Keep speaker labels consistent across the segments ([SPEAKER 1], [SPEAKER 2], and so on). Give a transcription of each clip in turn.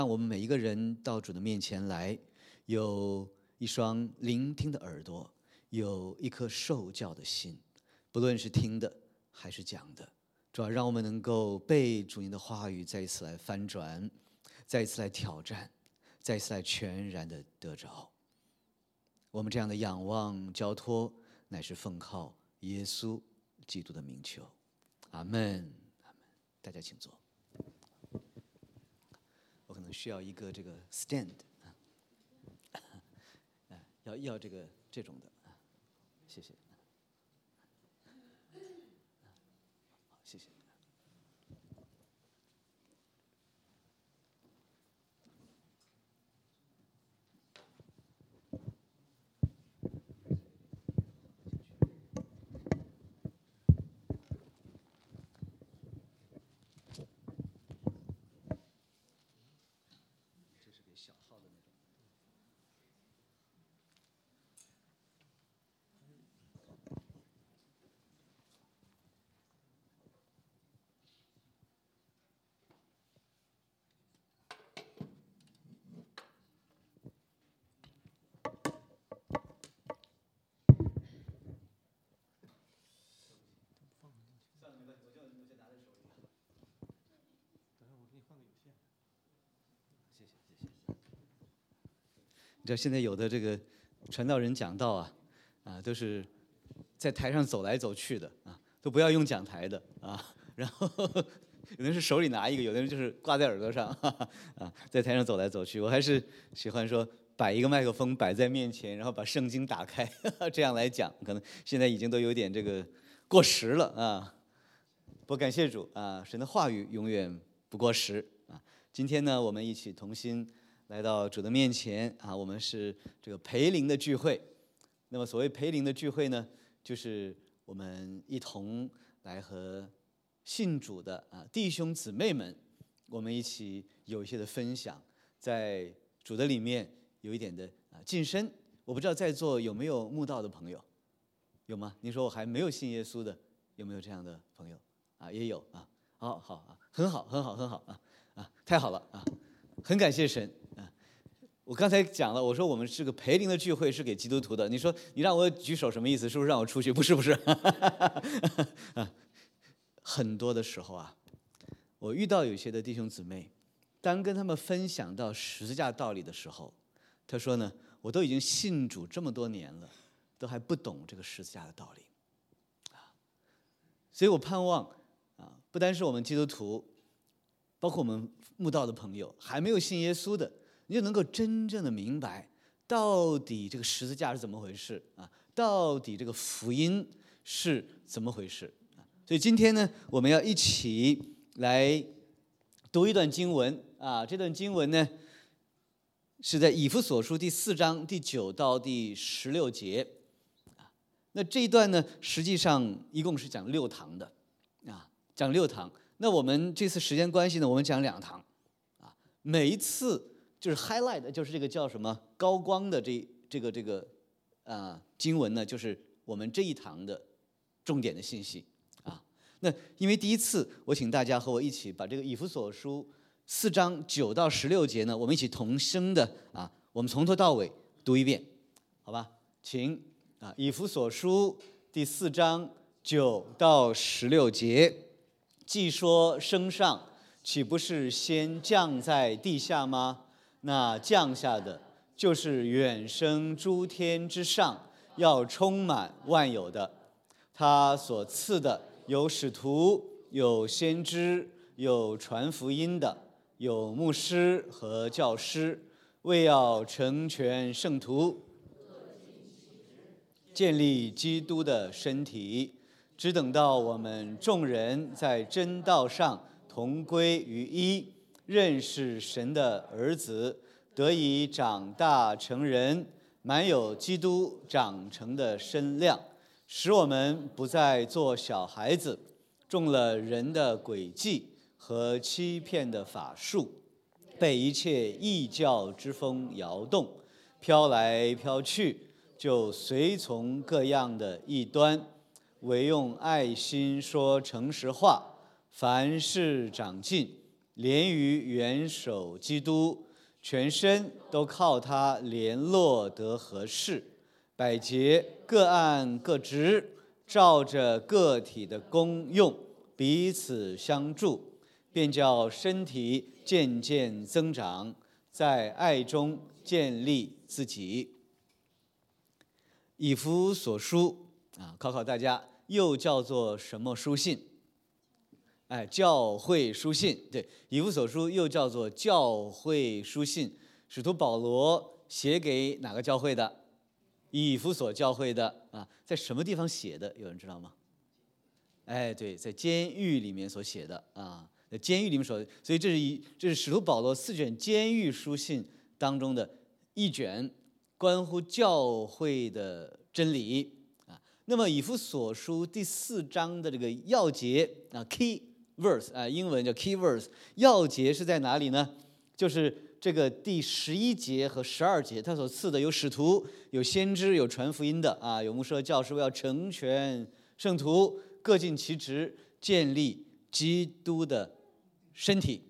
[SPEAKER 1] 让我们每一个人到主的面前来，有一双聆听的耳朵，有一颗受教的心，不论是听的还是讲的。主要让我们能够被主您的话语再一次来翻转，再一次来挑战，再一次来全然的得着。我们这样的仰望交托，乃是奉靠耶稣基督的名求。阿们，阿们。大家请坐。我可能需要一个这个 stand 要这种的，谢谢。好，谢谢。你知道现在有的这个传道人讲道都是在台上走来走去的都不要用讲台的然后有的人是手里拿一个，有的人就是挂在耳朵上在台上走来走去。我还是喜欢说摆一个麦克风摆在面前，然后把圣经打开这样来讲，可能现在已经都有点这个过时了不过感谢主神的话语永远不过时今天呢，我们一起同心来到主的面前我们是这个培灵的聚会。那么所谓培灵的聚会呢，就是我们一同来和信主的弟兄姊妹们，我们一起有一些的分享，在主的里面有一点的晋升。我不知道在座有没有慕道的朋友，有吗？您说我还没有信耶稣的，有没有这样的朋友也有好很好很好很好太好了很感谢神我刚才讲了，我说我们是个培灵的聚会，是给基督徒的。你说你让我举手什么意思？是不是让我出去？不是很多的时候我遇到有些的弟兄姊妹，当跟他们分享到十字架道理的时候，他说呢，我都已经信主这么多年了，都还不懂这个十字架的道理所以我盼望不单是我们基督徒，包括我们慕道的朋友，还没有信耶稣的，你就能够真正的明白到底这个十字架是怎么回事到底这个福音是怎么回事所以今天呢，我们要一起来读一段经文这段经文呢是在以弗所书第4章第9到第16节那这一段呢，实际上一共是讲6堂的讲6堂。那我们这次时间关系呢，我们讲2堂每一次就是 highlight 就是这个叫什么高光的这个经文呢，就是我们这一堂的重点的信息那因为第一次我请大家和我一起把这个以弗所书4章9到16节呢，我们一起同声的我们从头到尾读一遍，好吧？请以弗所书第4章9到16节，既说升上，岂不是先降在地下吗？那降下的就是远升诸天之上，要充满万有的。他所赐的有使徒，有先知，有传福音的，有牧师和教师，为要成全圣徒，建立基督的身体，只等到我们众人在真道上同归于一，认识神的儿子，得以长大成人，满有基督长成的身量，使我们不再做小孩子，中了人的诡计和欺骗的法术，被一切异教之风摇动，飘来飘去，就随从各样的异端，唯用爱心说诚实话，凡事长进， 连于元首基督，全身都靠他联络得合适，百节各按各职，照着个体的功用，彼此相助，便叫身体渐渐增长，在爱中建立自己。以弗所书考考大家，又叫做什么书信？教会书信。对，以弗所书又叫做教会书信。使徒保罗写给哪个教会的？以弗所教会的在什么地方写的？有人知道吗？对，在监狱里面所写的在监狱里面所以这是使徒保罗4卷监狱书信当中的一卷，关乎教会的真理那么以弗所书第4章的这个要节key verse 英文叫 key verse， 要节是在哪里呢？就是这个第11节和12节，他所赐的有使徒、有先知、有传福音的有牧师和教师，为要成全圣徒，各尽其职，建立基督的身体。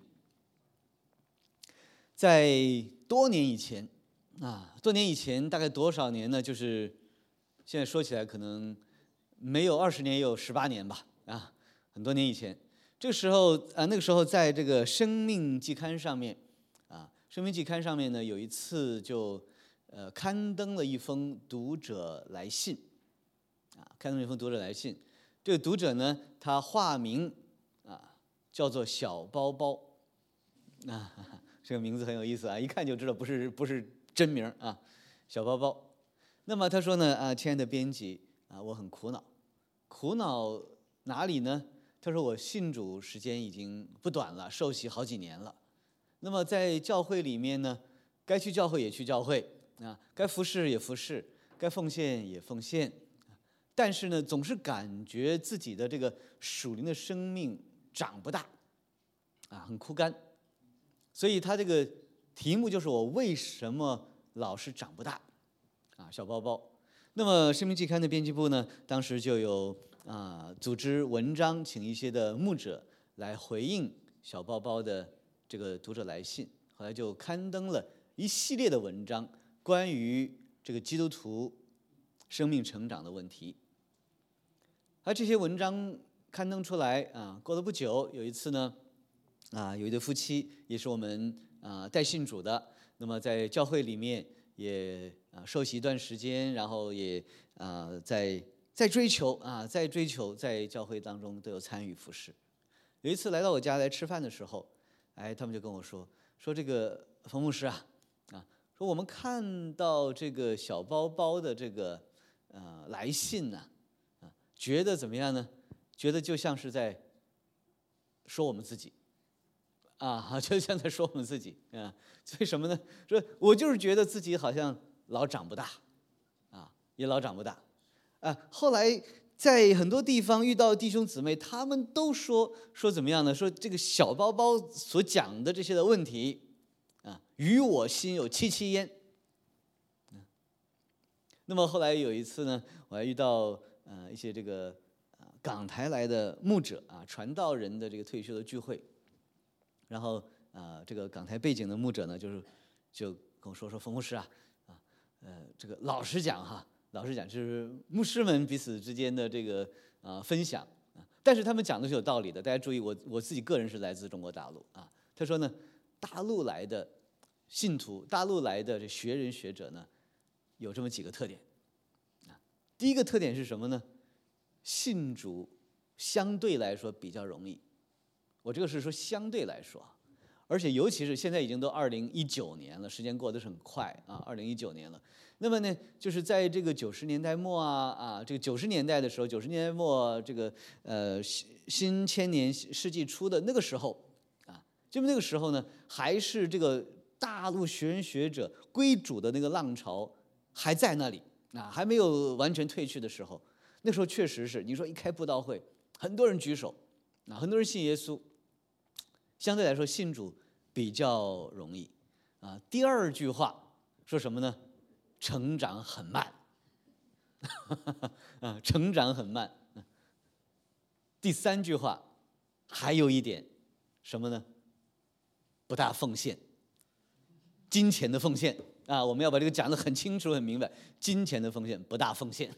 [SPEAKER 1] 在多年以前大概多少年呢？就是现在说起来可能没有20年，也有18年吧很多年以前。这个时候那个时候在这个生命季刊上面生命季刊上面呢，有一次就刊登了一封读者来信刊登了一封读者来信。这个读者呢，他化名叫做小包包这个名字很有意思一看就知道不是真名小包包。那么他说呢亲爱的编辑我很苦恼哪里呢？他说我信主时间已经不短了，受洗好几年了。那么在教会里面呢，该去教会也去教会该服侍也服侍，该奉献也奉献，但是呢，总是感觉自己的这个属灵的生命长不大很枯干。所以他这个题目就是我为什么老是长不大小包包。那么生命季刊的编辑部呢，当时就有组织文章，请一些的牧者来回应小包包的这个读者来信。后来就刊登了一系列的文章，关于这个基督徒生命成长的问题。而这些文章刊登出来过了不久，有一次呢有一对夫妻，也是我们带信主的，那么在教会里面也受洗一段时间，然后也在追求在教会当中都有参与服侍。有一次来到我家来吃饭的时候他们就跟我说这个冯牧师说我们看到这个小包包的这个来信觉得怎么样呢？觉得就像是在说我们自己就像在说我们自己为什么呢？说我就是觉得自己好像老长不大也老长不大后来在很多地方遇到弟兄姊妹，他们都说怎么样呢？说这个小包包所讲的这些的问题与我心有戚戚焉那么后来有一次呢，我还遇到一些这个港台来的牧者传道人的这个退休的聚会，然后这个港台背景的牧者呢，就跟我说冯牧师这个老实讲就是牧师们彼此之间的这个分享但是他们讲的是有道理的。大家注意，我自己个人是来自中国大陆他说呢，大陆来的信徒，大陆来的这学人学者呢，有这么几个特点第一个特点是什么呢？信主相对来说比较容易。我这个是说相对来说而且尤其是现在已经都2019年了，时间过得是很快2019年了。那么呢，就是在这个90年代末这个90年代的时候，90年代末这个新千年世纪初的那个时候就那个时候呢，还是这个大陆学人学者归主的那个浪潮还在那里还没有完全退去的时候，那时候确实是你说一开布道会，很多人举手很多人信耶稣，相对来说信主比较容易第二句话说什么呢？成长很慢成长很慢第三句话还有一点什么呢？ 不大奉献，金钱的奉献啊，我们要把这个讲得很清楚很明白，金钱的奉献不大奉献。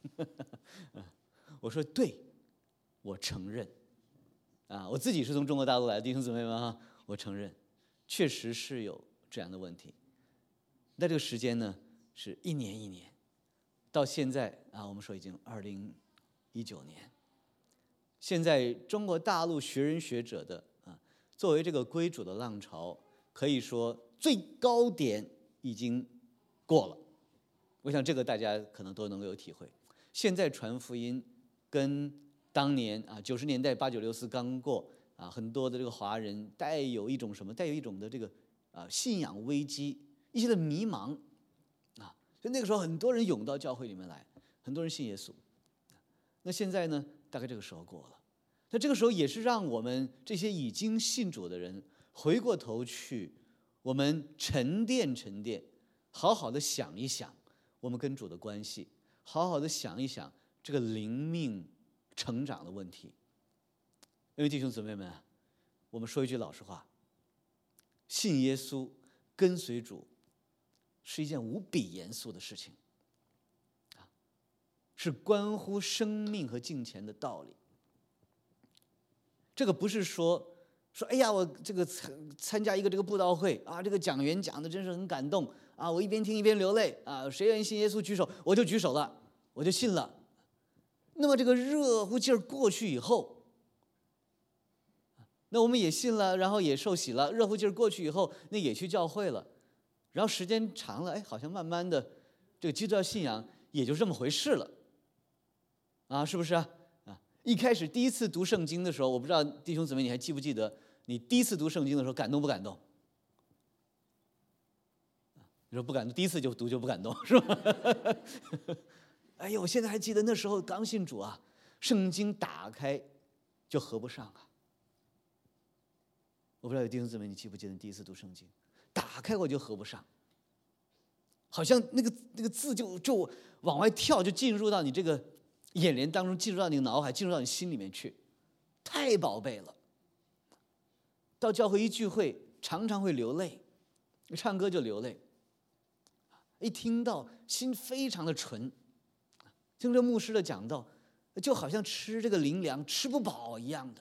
[SPEAKER 1] 我说对，我承认啊，我自己是从中国大陆来的弟兄姊妹们啊，我承认确实是有这样的问题。那这个时间呢是一年一年，到现在啊，我们说已经2019年，现在中国大陆学人学者的啊，作为这个归主的浪潮，可以说最高点已经过了。我想这个大家可能都能够有体会。现在传福音跟当年啊90年代8964刚过啊，很多的这个华人带有一种什么？带有一种的这个信仰危机，一些的迷茫啊。所以那个时候很多人涌到教会里面来，很多人信耶稣。那现在呢，大概这个时候过了。那这个时候也是让我们这些已经信主的人回过头去，我们沉淀沉淀，好好的想一想我们跟主的关系，好好的想一想这个灵命成长的问题。因为弟兄姊妹们啊，我们说一句老实话，信耶稣跟随主是一件无比严肃的事情啊，是关乎生命和金钱的道理。这个不是说哎呀，我这个参加一个这个布道会啊，这个讲员讲的真是很感动啊，我一边听一边流泪啊，谁愿意信耶稣举手，我就举手了，我就信了。那么这个热乎劲儿过去以后，那我们也信了，然后也受洗了，热乎劲儿过去以后，那也去教会了，然后时间长了，哎，好像慢慢的这个基督教信仰也就这么回事了，啊，是不是啊？一开始第一次读圣经的时候，我不知道弟兄姊妹你还记不记得，你第一次读圣经的时候感动不感动？你说不感动，第一次就读就不感动是吧？哎呦，我现在还记得那时候刚信主啊，圣经打开就合不上啊。我不知道有弟兄姊妹你记不记得你第一次读圣经，打开我就合不上，好像那个字就往外跳，就进入到你这个眼帘当中，进入到你的脑海，进入到你心里面去，太宝贝了。到教会一聚会，常常会流泪，唱歌就流泪，一听到心非常的纯，听着牧师的讲道，就好像吃这个灵粮吃不饱一样的。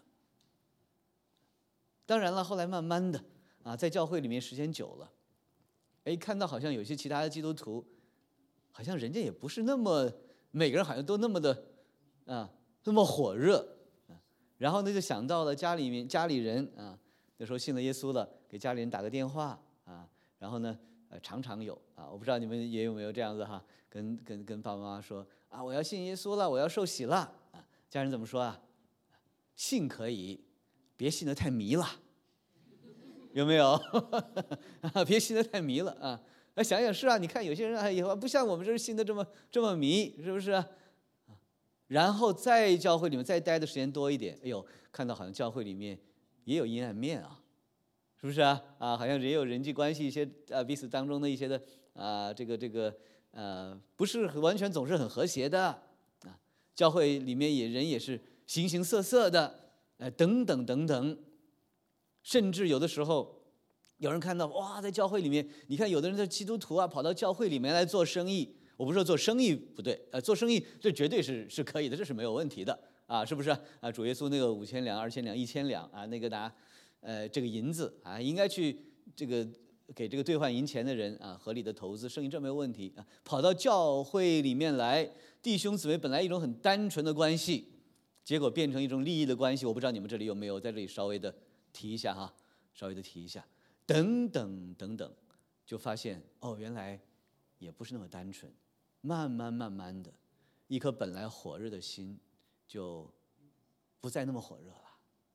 [SPEAKER 1] 当然了，后来慢慢的啊，在教会里面时间久了，哎，看到好像有些其他的基督徒，好像人家也不是那么每个人好像都那么的那么火热啊。然后呢，就想到了家里人啊，那时候信了耶稣了，给家里人打个电话啊，然后呢常常有啊，我不知道你们也有没有这样子哈，跟爸爸妈妈说啊，我要信耶稣了，我要受洗了啊，家人怎么说啊？信可以，别信得太迷了，有没有？别信得太迷了啊！想想是啊，你看有些人以后不像我们这信得这么迷，是不是啊？然后在教会里面再待的时间多一点，哎呦，看到好像教会里面也有阴暗面啊，是不是啊？好像也有人际关系一些彼此当中的一些的这个不是完全总是很和谐的啊。教会里面人也是形形色色的，等等等等。甚至有的时候，有人看到哇，在教会里面，你看有的人在基督徒跑到教会里面来做生意。我不是说做生意不对，做生意这绝对是可以的，这是没有问题的啊，是不是啊？主耶稣那个5000两、2000两、1000两啊，那个拿这个银子啊，应该去这个给这个兑换银钱的人合理的投资，生意这没有问题啊。跑到教会里面来，弟兄姊妹本来一种很单纯的关系，结果变成一种利益的关系。我不知道你们这里有没有，在这里稍微的提一下哈，稍微的提一下，等等等等，就发现原来也不是那么单纯，慢慢的，一颗本来火热的心就不再那么火热了。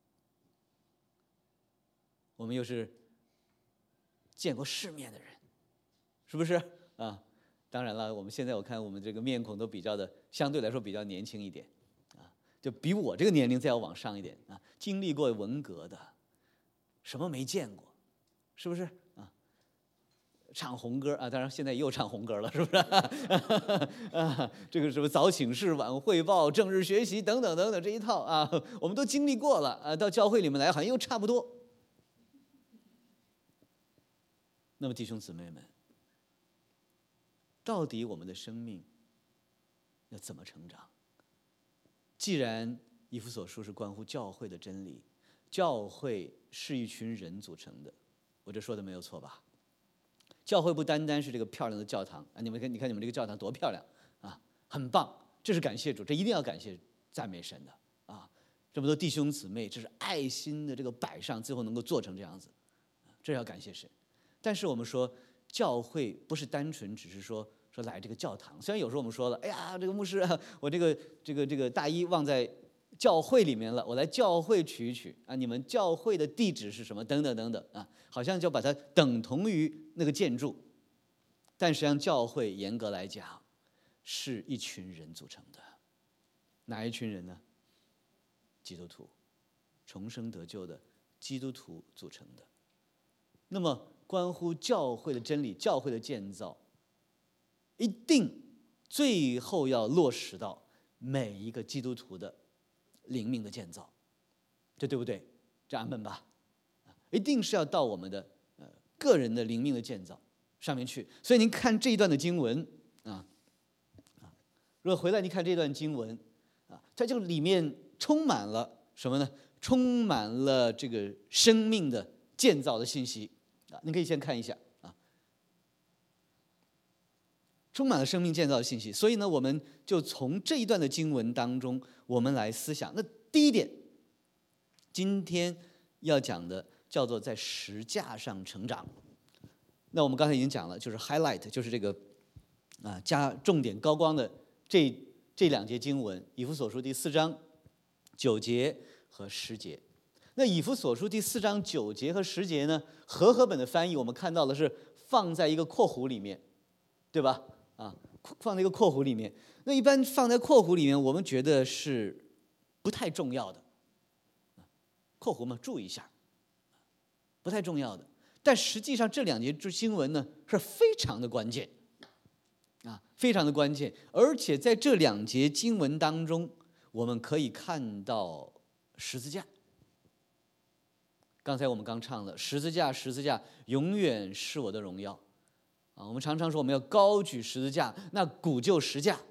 [SPEAKER 1] 我们又是见过世面的人，是不是啊？当然了，我们现在我看我们这个面孔都比较的相对来说比较年轻一点啊，就比我这个年龄再要往上一点啊，经历过文革的。什么没见过，是不是啊？唱红歌啊，当然现在又唱红歌了，是不是？这个什么早请示、晚汇报、正日学习等等等等这一套啊，我们都经历过了啊。到教会里面来，好像又差不多。 那么弟兄姊妹们，到底我们的生命要怎么成长？既然以弗所书是关乎教会的真理，教会是一群人组成的，我这说的没有错吧？教会不单单是这个漂亮的教堂啊，你看你们这个教堂多漂亮啊，很棒，这是感谢主，这一定要感谢赞美神的啊！这么多弟兄姊妹，这是爱心的这个摆上，最后能够做成这样子，这要感谢神。但是我们说，教会不是单纯只是说来这个教堂，虽然有时候我们说了，哎呀，这个牧师啊，我这个大衣忘在教会里面了，我来教会取一取啊，你们教会的地址是什么？等等等等啊，好像就把它等同于那个建筑，但实际上教会严格来讲是一群人组成的，哪一群人呢？基督徒，重生得救的基督徒组成的。那么关乎教会的真理、教会的建造，一定最后要落实到每一个基督徒的灵命的建造，这对不对？这阿们吧，一定是要到我们的个人的灵命的建造上面去。所以您看这一段的经文如果回来您看这段经文它就里面充满了什么呢？充满了这个生命的建造的信息您可以先看一下充满了生命建造的信息。所以呢，我们就从这一段的经文当中，我们来思想。那第一点，今天要讲的叫做在十架上成长。那我们刚才已经讲了，就是 highlight， 就是这个加重点高光的这两节经文，以弗所书第4章9节和10节。那以弗所书第4章9节和10节呢，和合本的翻译我们看到的是放在一个括弧里面，对吧？放在一个括弧里面。那一般放在括弧里面，我们觉得是不太重要的。括弧嘛，注意一下，不太重要的。但实际上这两节经文呢，是非常的关键非常的关键。而且在这两节经文当中，我们可以看到十字架。刚才我们刚唱了，十字架，十字架，永远是我的荣耀。我们常常说我们要高举十字架，那古就十架。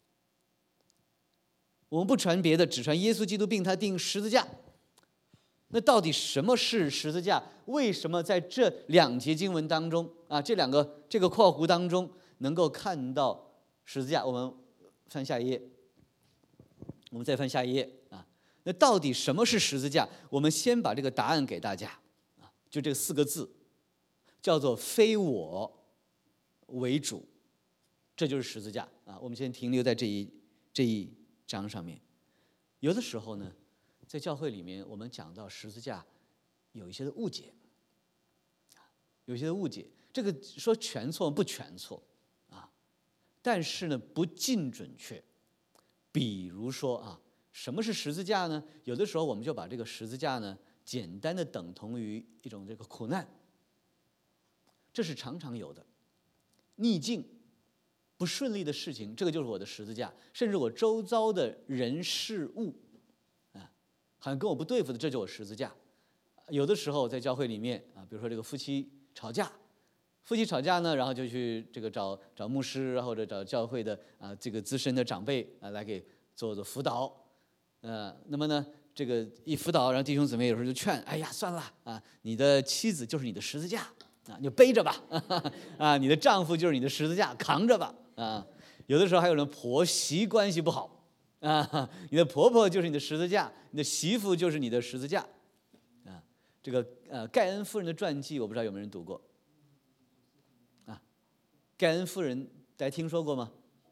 [SPEAKER 1] 我们不传别的，只传耶稣基督并他钉十字架。那到底什么是十字架？为什么在这两节经文当中这个括弧当中能够看到十字架？我们翻下一页，我们再翻下一页那到底什么是十字架？我们先把这个答案给大家就这4个字，叫做非我为主，这就是十字架我们先停留在这一章上面。有的时候呢，在教会里面，我们讲到十字架，有一些的误解，这个说全错不全错但是呢不尽准确。比如说什么是十字架呢？有的时候我们就把这个十字架呢，简单的等同于一种这个苦难，这是常常有的。逆境、不顺利的事情，这个就是我的十字架。甚至我周遭的人事物好像跟我不对付的，这就是我十字架。有的时候在教会里面比如说这个夫妻吵架呢，然后就去这个找牧师或者找教会的这个资深的长辈来给做辅导。那么呢，这个一辅导，然后弟兄姊妹有时候就劝，哎呀，算了你的妻子就是你的十字架你就背着吧你的丈夫就是你的十字架，扛着吧有的时候还有人婆媳关系不好你的婆婆就是你的十字架，你的媳妇就是你的十字架这个盖恩夫人的传记，我不知道有没有人读过盖恩夫人大家听说过吗？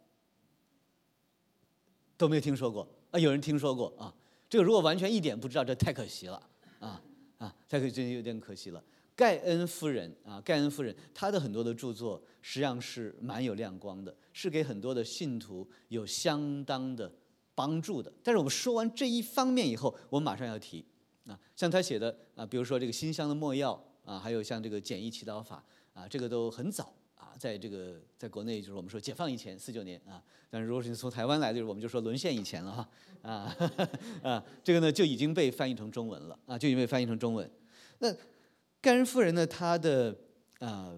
[SPEAKER 1] 都没有听说过有人听说过这个如果完全一点不知道，这太可惜了太可惜，真有点可惜了。盖恩夫人她的很多的著作实际上是蛮有亮光的，是给很多的信徒有相当的帮助的。但是我们说完这一方面以后，我们马上要提像他写的比如说这个馨香的没药还有像这个简易祈祷法这个都很早在国内就是我们说解放以前49年但是如果是从台湾来的，我们就说沦陷以前了这个呢就已经被翻译成中文了就已经被翻译成中文。那盖恩夫人呢，她的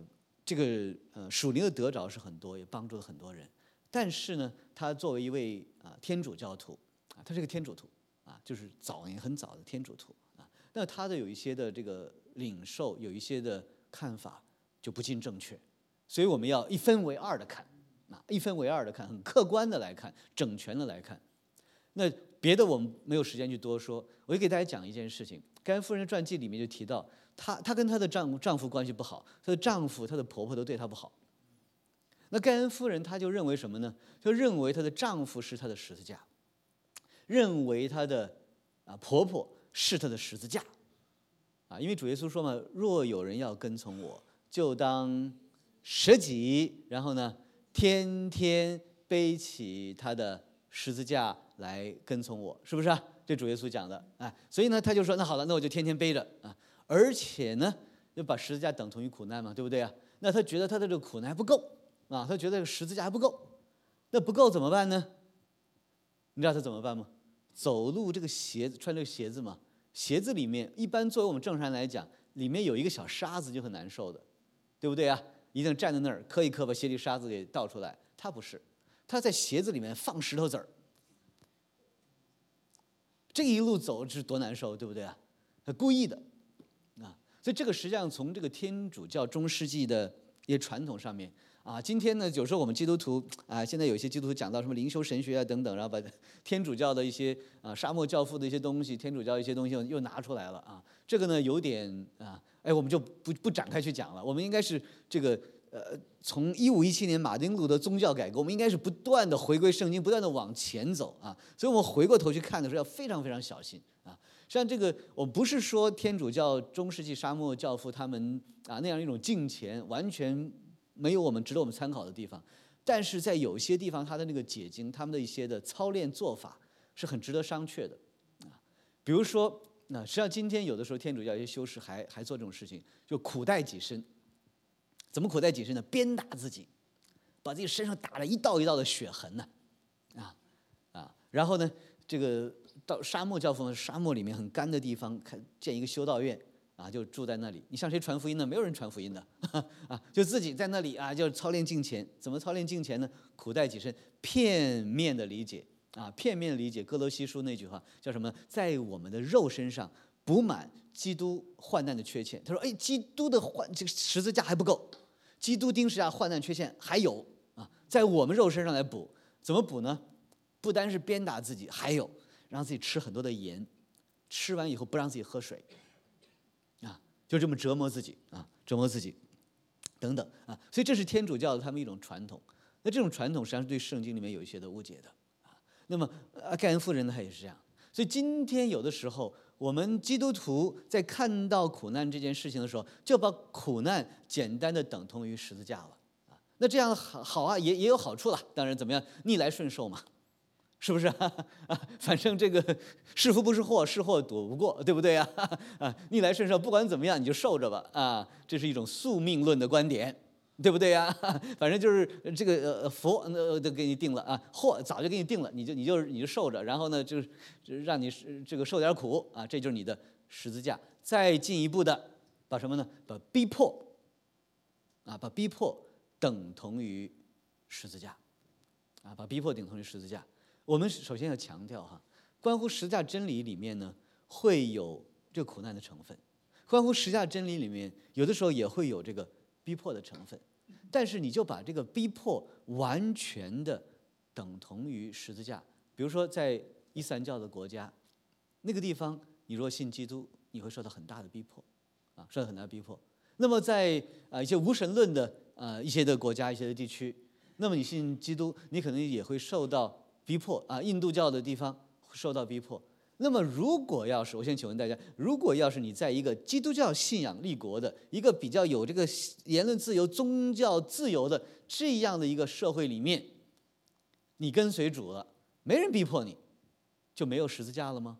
[SPEAKER 1] 这个属灵的得着是很多，也帮助了很多人。但是呢，他作为一位天主教徒他是个天主徒就是很早的天主徒那他的有一些的这个领受，有一些的看法就不尽正确，所以我们要一分为二的看一分为二的看，很客观的来看，整全的来看。那别的我们没有时间去多说，我就给大家讲一件事情。盖恩夫人的传记里面就提到，她跟她的丈夫关系不好，她的丈夫、她的婆婆都对她不好。那盖恩夫人她就认为什么呢？就认为她的丈夫是她的十字架，认为她的婆婆是她的十字架因为主耶稣说嘛，若有人要跟从我，就当舍己，然后呢，天天背起他的十字架来跟从我，是不是这主耶稣讲的所以呢，他就说那好了，那我就天天背着而且呢，就把十字架等同于苦难嘛，对不对那他觉得他的这个苦难还不够他觉得这个十字架还不够，那不够怎么办呢？你知道他怎么办吗？走路这个鞋子，穿这个鞋子嘛，鞋子里面一般作为我们正常人来讲，里面有一个小沙子就很难受的，对不对一定站在那儿磕一磕，把鞋里沙子给倒出来。他不是，他在鞋子里面放石头子儿，这一路走是多难受，对不对他故意的所以这个实际上从这个天主教中世纪的一些传统上面今天呢，有时候我们基督徒现在有些基督徒讲到什么灵修神学等等，然后把天主教的一些沙漠教父的一些东西，天主教一些东西又拿出来了这个呢有点我们就不展开去讲了。我们应该是这个从1517年马丁路德宗教改革，我们应该是不断的回归圣经，不断的往前走所以我们回过头去看的时候要非常非常小心实际上这个我不是说天主教中世纪沙漠教父他们那样一种敬虔完全没有我们值得我们参考的地方，但是在有些地方他的那个解经，他们的一些的操练做法是很值得商榷的比如说实际上今天有的时候天主教一些修士还做这种事情，就苦待己身。怎么苦待己身呢？鞭打自己，把自己身上打了一道一道的血痕呢然后呢这个到沙漠教父，沙漠里面很干的地方建一个修道院就住在那里。你向谁传福音呢？没有人传福音的就自己在那里就操练敬虔。怎么操练敬虔呢？苦待己身，片面的理解片面的理解哥罗西书那句话叫什么？在我们的肉身上补满基督患难的缺陷。他说基督的这个十字架还不够，基督钉十字架患难缺陷还有在我们肉身上来补。怎么补呢？不单是鞭打自己，还有让自己吃很多的盐，吃完以后不让自己喝水就这么折磨自己折磨自己等等所以这是天主教的他们一种传统。那这种传统实际上是对圣经里面有一些的误解的那么盖恩夫人呢，她也是这样。所以今天有的时候我们基督徒在看到苦难这件事情的时候，就把苦难简单的等同于十字架了那这样好也有好处了。当然怎么样，逆来顺受嘛，是不是反正这个是福不是祸，是祸躲不过，对不对逆来顺受，不管怎么样你就受着吧这是一种宿命论的观点，对不对反正就是这个福都给你定了祸早就给你定了，你就受着，然后呢就是让你这个受点苦这就是你的十字架。再进一步的把什么呢？把逼迫把逼迫等同于十字架把逼迫等同于十字架。我们首先要强调关乎十字架真理里面呢，会有这个苦难的成分；关乎十字架真理里面，有的时候也会有这个逼迫的成分。但是你就把这个逼迫完全的等同于十字架。比如说在伊斯兰教的国家，那个地方你若信基督，你会受到很大的逼迫受到很大的逼迫。那么在一些无神论的一些的国家、一些的地区，那么你信基督，你可能也会受到逼迫印度教的地方受到逼迫。那么如果要是，我先请问大家，如果要是你在一个基督教信仰立国的一个比较有这个言论自由、宗教自由的这样的一个社会里面，你跟随主了，没人逼迫你，就没有十字架了吗？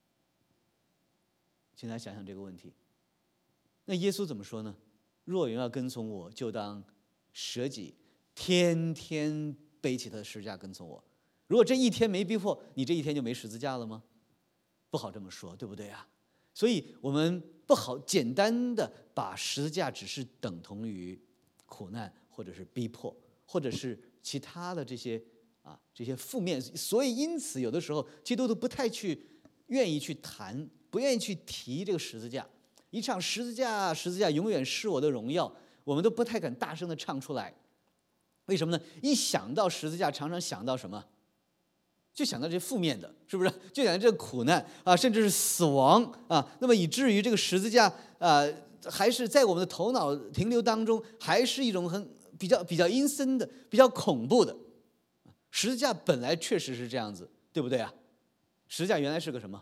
[SPEAKER 1] 请大家想想这个问题。那耶稣怎么说呢？若有人要跟从我，就当舍己，天天背起他的十字架跟从我。如果这一天没逼迫，你这一天就没十字架了吗？不好这么说，对不对所以我们不好简单的把十字架只是等同于苦难，或者是逼迫，或者是其他的这些负面。所以因此有的时候基督徒不太愿意去谈，不愿意去提这个十字架。一唱十字架，十字架永远是我的荣耀，我们都不太敢大声的唱出来。为什么呢？一想到十字架，常常想到什么？就想到这些负面的，是不是？就想到这个苦难甚至是死亡那么以至于这个十字架还是在我们的头脑停留当中，还是一种比较阴森的、比较恐怖的。十字架本来确实是这样子，对不对啊？十字架原来是个什么？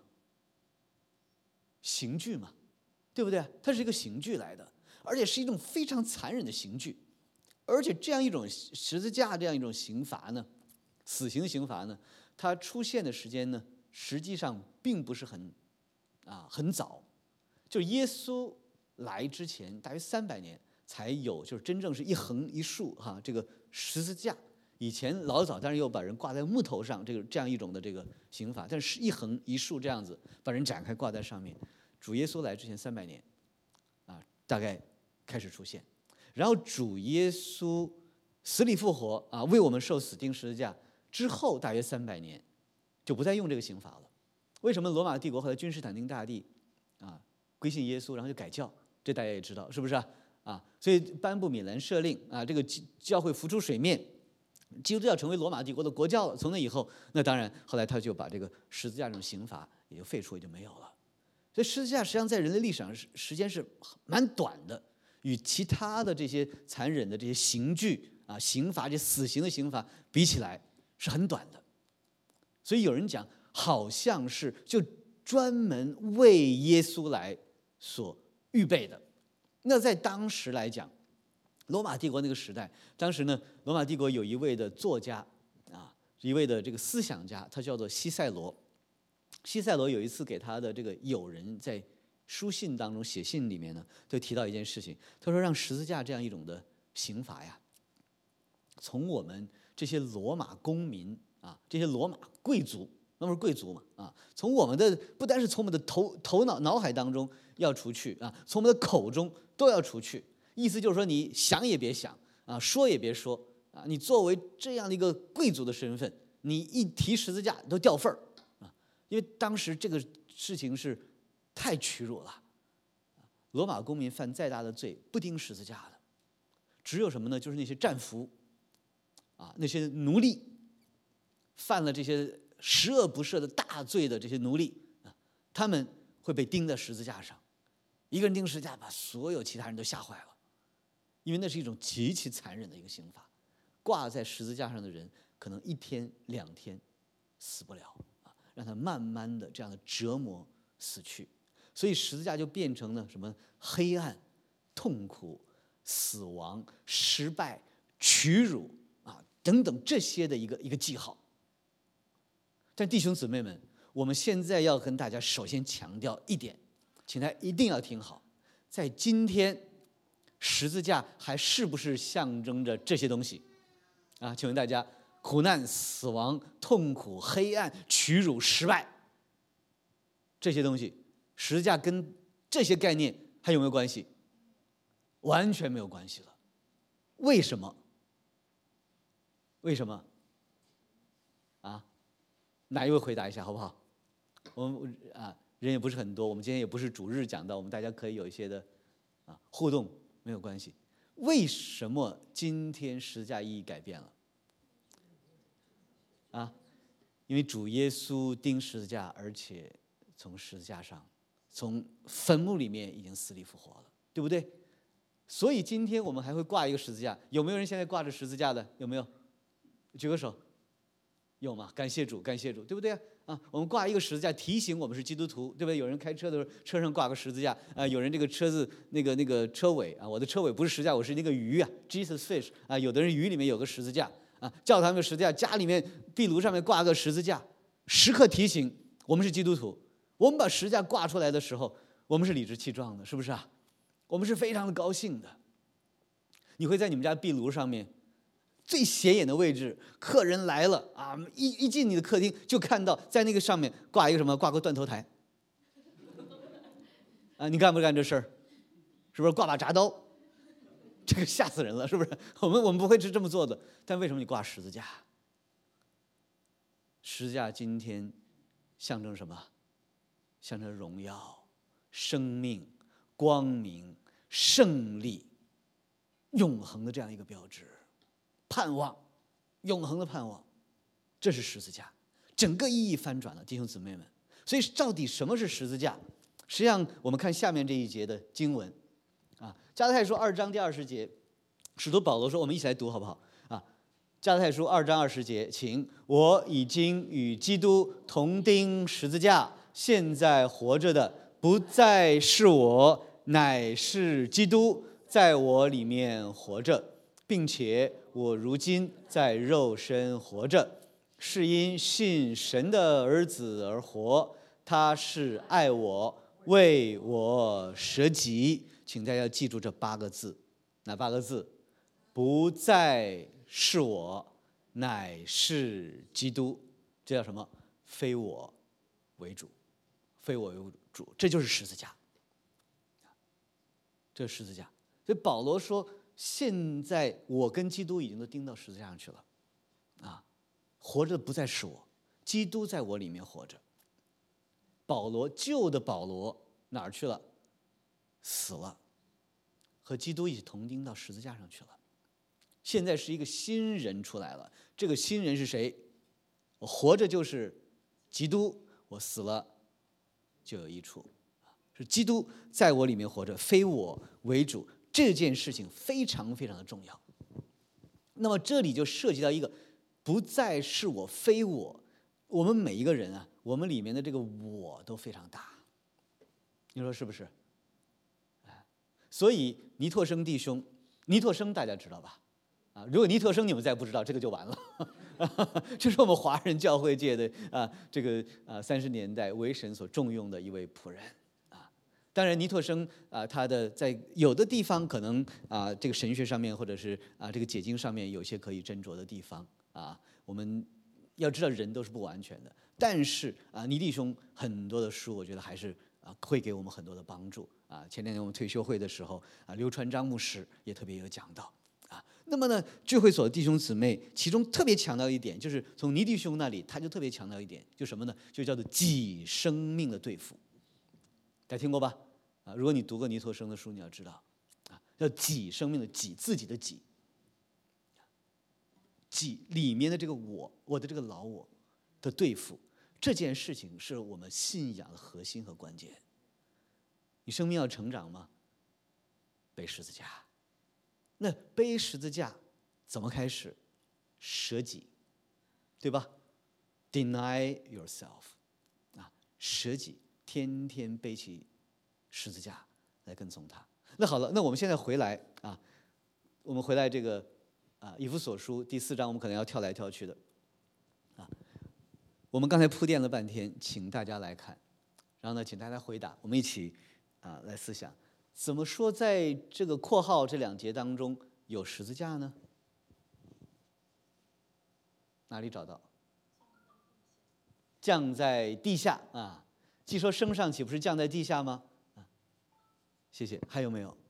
[SPEAKER 1] 刑具嘛，对不对？它是一个刑具来的，而且是一种非常残忍的刑具。而且这样一种十字架这样一种刑罚呢，死刑刑罚呢，它出现的时间呢，实际上并不是很早，就耶稣来之前大约300年才有，就是真正是一横一竖这个十字架。以前老早当然有把人挂在木头上这样一种的这个刑罚，但是一横一竖这样子把人展开挂在上面。主耶稣来之前300年大概开始出现。然后主耶稣死里复活为我们受死钉十字架之后，大约300年就不再用这个刑罚了。为什么罗马帝国后来君士坦丁大帝归信耶稣，然后就改教？这大家也知道，是不是所以颁布米兰赦令这个教会浮出水面，基督教成为罗马帝国的国教了。从那以后，那当然后来他就把这个十字架这种刑罚也就废除，也就没有了。所以十字架实际上在人类历史上时间是蛮短的，与其他的这些残忍的这些刑具刑罚，这死刑的刑罚比起来是很短的。所以有人讲，好像是就专门为耶稣来所预备的。那在当时来讲，罗马帝国那个时代，当时呢，罗马帝国有一位的作家一位的这个思想家，他叫做西塞罗。西塞罗有一次给他的这个友人在书信当中写信里面呢，就提到一件事情，他说让十字架这样一种的刑罚呀，从我们这些罗马公民这些罗马贵族，那么是贵族嘛从我们的不单是从我们的头脑海当中要除去从我们的口中都要除去。意思就是说，你想也别想说也别说你作为这样的一个贵族的身份，你一提十字架都掉份儿因为当时这个事情是太屈辱了。罗马公民犯再大的罪不钉十字架的，只有什么呢？就是那些战俘那些奴隶，犯了这些十恶不赦的大罪的这些奴隶他们会被钉在十字架上。一个人钉十字架，把所有其他人都吓坏了，因为那是一种极其残忍的一个刑罚。挂在十字架上的人，可能1天2天死不了让他慢慢的这样的折磨死去。所以十字架就变成了什么黑暗、痛苦、死亡、失败、屈辱等等这些的一个记号。但弟兄姊妹们，我们现在要跟大家首先强调一点，请大家一定要听好，在今天十字架还是不是象征着这些东西请问大家，苦难、死亡、痛苦、黑暗、屈辱、失败，这些东西，十字架跟这些概念还有没有关系？完全没有关系了。为什么？为什么？哪一位回答一下好不好？我们人也不是很多，我们今天也不是主日讲到，我们大家可以有一些的互动，没有关系。为什么今天十字架意义改变了？因为主耶稣钉十字架，而且从十字架上，从坟墓里面已经死里复活了，对不对？所以今天我们还会挂一个十字架。有没有人现在挂着十字架的？有没有？举个手。有吗？感谢主，感谢主，对不对我们挂一个十字架，提醒我们是基督徒，对不对？有人开车的时候车上挂个十字架有人这个车子那个车尾我的车尾不是十字架，我是那个鱼Jesus fish 有的人鱼里面有个十字架教堂有十字架，家里面壁炉上面挂个十字架，时刻提醒我们是基督徒。我们把十字架挂出来的时候，我们是理直气壮的，是不是我们是非常的高兴的。你会在你们家壁炉上面最显眼的位置，客人来了一进你的客厅就看到在那个上面挂一个什么？挂个断头台你干不干这事儿？是不是挂把铡刀这个吓死人了，是不是？我们不会是这么做的。但为什么你挂十字架？十字架今天象征什么？象征荣耀、生命、光明、胜利、永恒的这样一个标志，盼望，永恒的盼望，这是十字架，整个意义翻转了，弟兄姊妹们。所以到底什么是十字架？实际上我们看下面这一节的经文啊，加拉太书2章第20节，使徒保罗说，我们一起来读好不好啊？加拉太书2章20节，请，我已经与基督同钉十字架，现在活着的不再是我，乃是基督在我里面活着，并且我如今在肉身活着，是因信神的儿子而活，他是爱我，为我舍己。请大家记住这8个字，哪8个字？不再是我，乃是基督。这叫什么？非我为主，非我为主，这就是十字架。这是十字架。所以保罗说，现在我跟基督已经都钉到十字架上去了，啊，活着的不再是我，基督在我里面活着。保罗，旧的保罗哪儿去了？死了，和基督一起同钉到十字架上去了。现在是一个新人出来了，这个新人是谁？我活着就是基督，我死了就有益处，是基督在我里面活着，非我为主。这件事情非常非常的重要。那么这里就涉及到一个不再是我，非我。我们每一个人啊，我们里面的这个我都非常大，你说是不是？所以尼特生弟兄，尼特生大家知道吧？啊，如果尼特生你们再不知道，这个就完了。这是我们华人教会界的这个30年代为神所重用的一位仆人啊。当然，尼特生他的在有的地方可能这个神学上面或者是这个解经上面有些可以斟酌的地方啊。我们要知道人都是不完全的，但是尼弟兄很多的书，我觉得还是会给我们很多的帮助啊。前2年我们退休会的时候刘传章牧师也特别有讲到。那么呢，聚会所的弟兄姊妹，其中特别强调一点，就是从尼弟兄那里，他就特别强调一点，就什么呢？就叫做己生命的对付。大家听过吧？如果你读过尼托生的书，你要知道，叫己生命的己，自己的己，己里面的这个我的这个老我的对付，这件事情是我们信仰的核心和关键。你生命要成长吗？背十字架。那背十字架怎么开始？舍己，对吧？ Deny yourself， 舍己，天天背起十字架来跟从他。那好了，那我们现在回来我们回来这个以弗所书第4章，我们可能要跳来跳去的我们刚才铺垫了半天，请大家来看，然后呢，请大家回答，我们一起来思想。怎么说在这个括号这2节当中有十字架呢？哪里找到？降在地下既说升上，岂不是降在地下吗？谢谢。还有没有？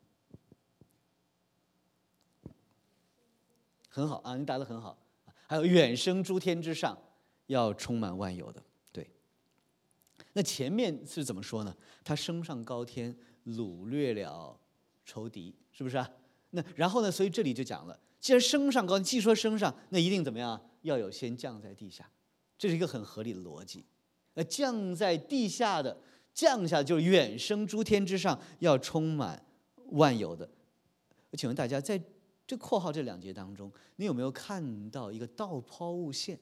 [SPEAKER 1] 很好你答得很好。还有远升诸天之上，要充满万有的。对。那前面是怎么说呢？他升上高天，掳掠了仇敌，是不是那然后呢？所以这里就讲了，既然升上高天，既说升上，那一定怎么样？要有先降在地下，这是一个很合理的逻辑。降在地下的，降下就是远升诸天之上，要充满万有的。我请问大家，在这括号这2节当中，你有没有看到一个倒抛物线？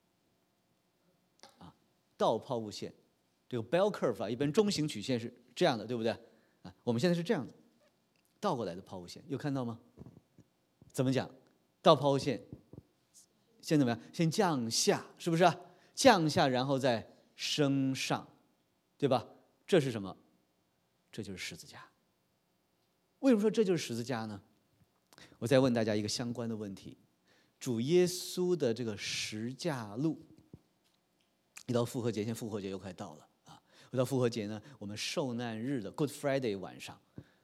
[SPEAKER 1] 倒抛物线，这个 bell curve 一般中型曲线是这样的，对不对？我们现在是这样的，倒过来的抛物线，有看到吗？怎么讲？倒抛物线先怎么样？先降下，是不是降下，然后再升上，对吧？这是什么？这就是十字架。为什么说这就是十字架呢？我再问大家一个相关的问题：主耶稣的这个十架路，一到复活节，现在复活节又快到了一到复活节呢，我们受难日的 Good Friday 晚上，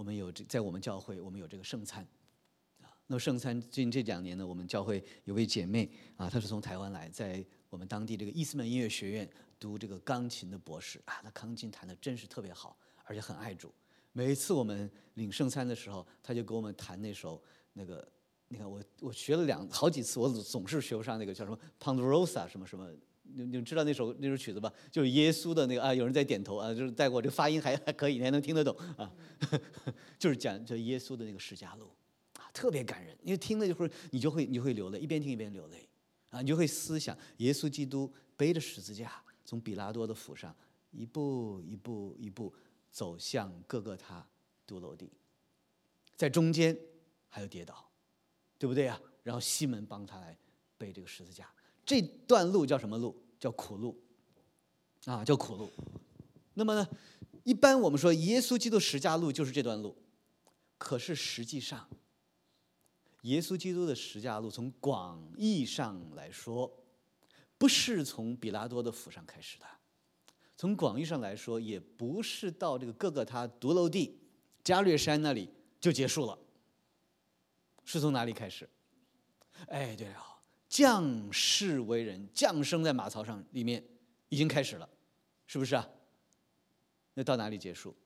[SPEAKER 1] 我们在我们教会我们有这个圣餐。那么圣餐最近这2年呢，我们教会有位姐妹啊，她是从台湾来，在我们当地这个伊斯曼音乐学院读这个钢琴的博士啊，那钢琴弹得真是特别好，而且很爱主。每一次我们领圣餐的时候，她就给我们弹那首那个，你看我学了好几次，我总是学不上那个叫什么 Ponderosa 什么什么。你知道那首曲子吧？就是耶稣的那个啊，有人在点头啊，就是带我这个发音还可以，你还能听得懂啊，就是讲就耶稣的那个十架路。特别感人，因为听了一会儿，你就会流泪，一边听一边流泪，啊，你就会思想耶稣基督背着十字架从比拉多的府上一步一步一步走向各个他独楼地，在中间还有跌倒，对不对啊？然后西门帮他来背这个十字架，这段路叫什么路？叫苦路，啊，叫苦路。那么呢，一般我们说耶稣基督十架路就是这段路，可是实际上。耶稣基督的十架路，从广义上来说，不是从比拉多的府上开始的；从广义上来说，也不是到这个各个他独楼地、加略山那里就结束了。是从哪里开始？哎，对了，降世为人，降生在马槽上里面已经开始了，是不是啊？那到哪里结束？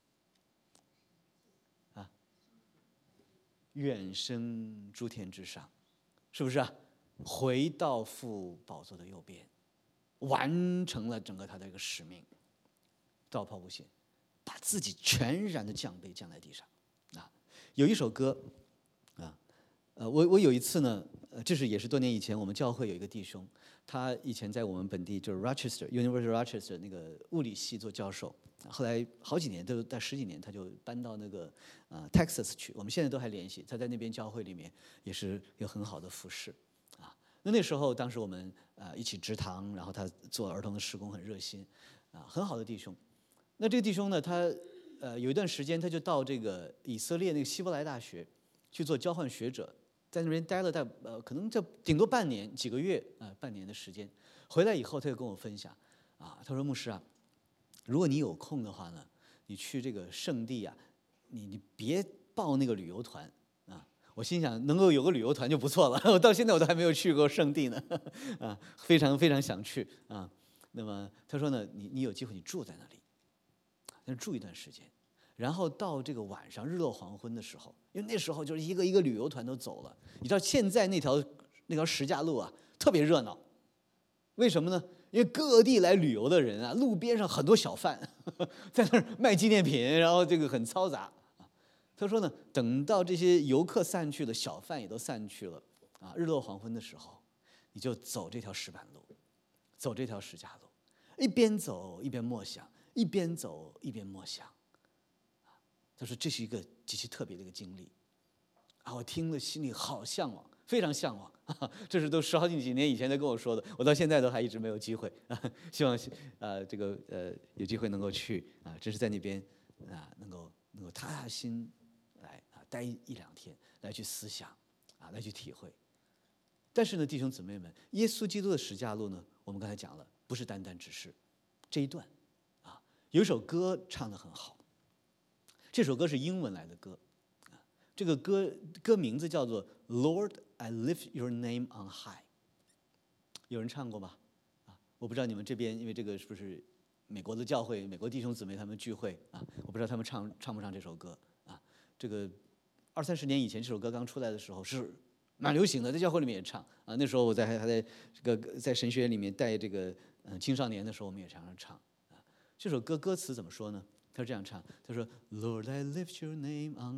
[SPEAKER 1] 远升诸天之上，是不是啊？回到父宝座的右边，完成了整个他的一个使命，道抛无限，把自己全然的降卑降在地上。啊，有一首歌，啊，我有一次呢，这是也是多年以前，我们教会有一个弟兄，他以前在我们本地就是 University of Rochester 那个物理系做教授。后来好几年，都在10几年，他就搬到那个Texas 去。我们现在都还联系，他在那边教会里面也是有很好的服侍啊。那时候，当时我们一起植堂，然后他做儿童的事工很热心啊，很好的弟兄。那这个弟兄呢，他有一段时间他就到这个以色列那个希伯来大学去做交换学者，在那边待了可能就顶多半年几个月半年的时间。回来以后，他就跟我分享啊，他说牧师啊。如果你有空的话呢，你去这个圣地啊，你别报那个旅游团啊。我心想，能够有个旅游团就不错了。我到现在我都还没有去过圣地呢，啊，非常非常想去啊。那么他说呢，你有机会你住在那里，但是住一段时间，然后到这个晚上日落黄昏的时候，因为那时候就是一个一个旅游团都走了。你知道现在那条十架路啊，特别热闹，为什么呢？因为各地来旅游的人啊，路边上很多小贩在那儿卖纪念品，然后这个很嘈杂啊。他说呢，等到这些游客散去了，小贩也都散去了啊，日落黄昏的时候，你就走这条石板路，走这条十架路，一边走一边默想，一边走一边默想。他说这是一个极其特别的一个经历啊，我听了心里好向往。非常向往，这是都10好几年以前他跟我说的，我到现在都还一直没有机会啊。希望这个有机会能够去啊，真是在那边啊能够踏踏心来待1-2天，来去思想啊，来去体会。但是呢，弟兄姊妹们，耶稣基督的十架路呢，我们刚才讲了，不是单单只是这一段啊。有一首歌唱得很好，这首歌是英文来的歌。这个歌名字叫做 Lord, I lift your name on high。 有人唱过吗？啊，我不知道你们这边，因为这个是不是美国的教会，美国弟兄姊妹他们聚会啊，我不知道他们唱不唱这首歌啊。这个20-30年以前这首歌刚出来的时候是蛮流行的，在教会里面也唱啊。那时候我还在这个在神学院里面带这个青少年的时候，我们也常常唱啊。这首歌词怎么说呢？他是这样唱，他说 Lord, I lift your name on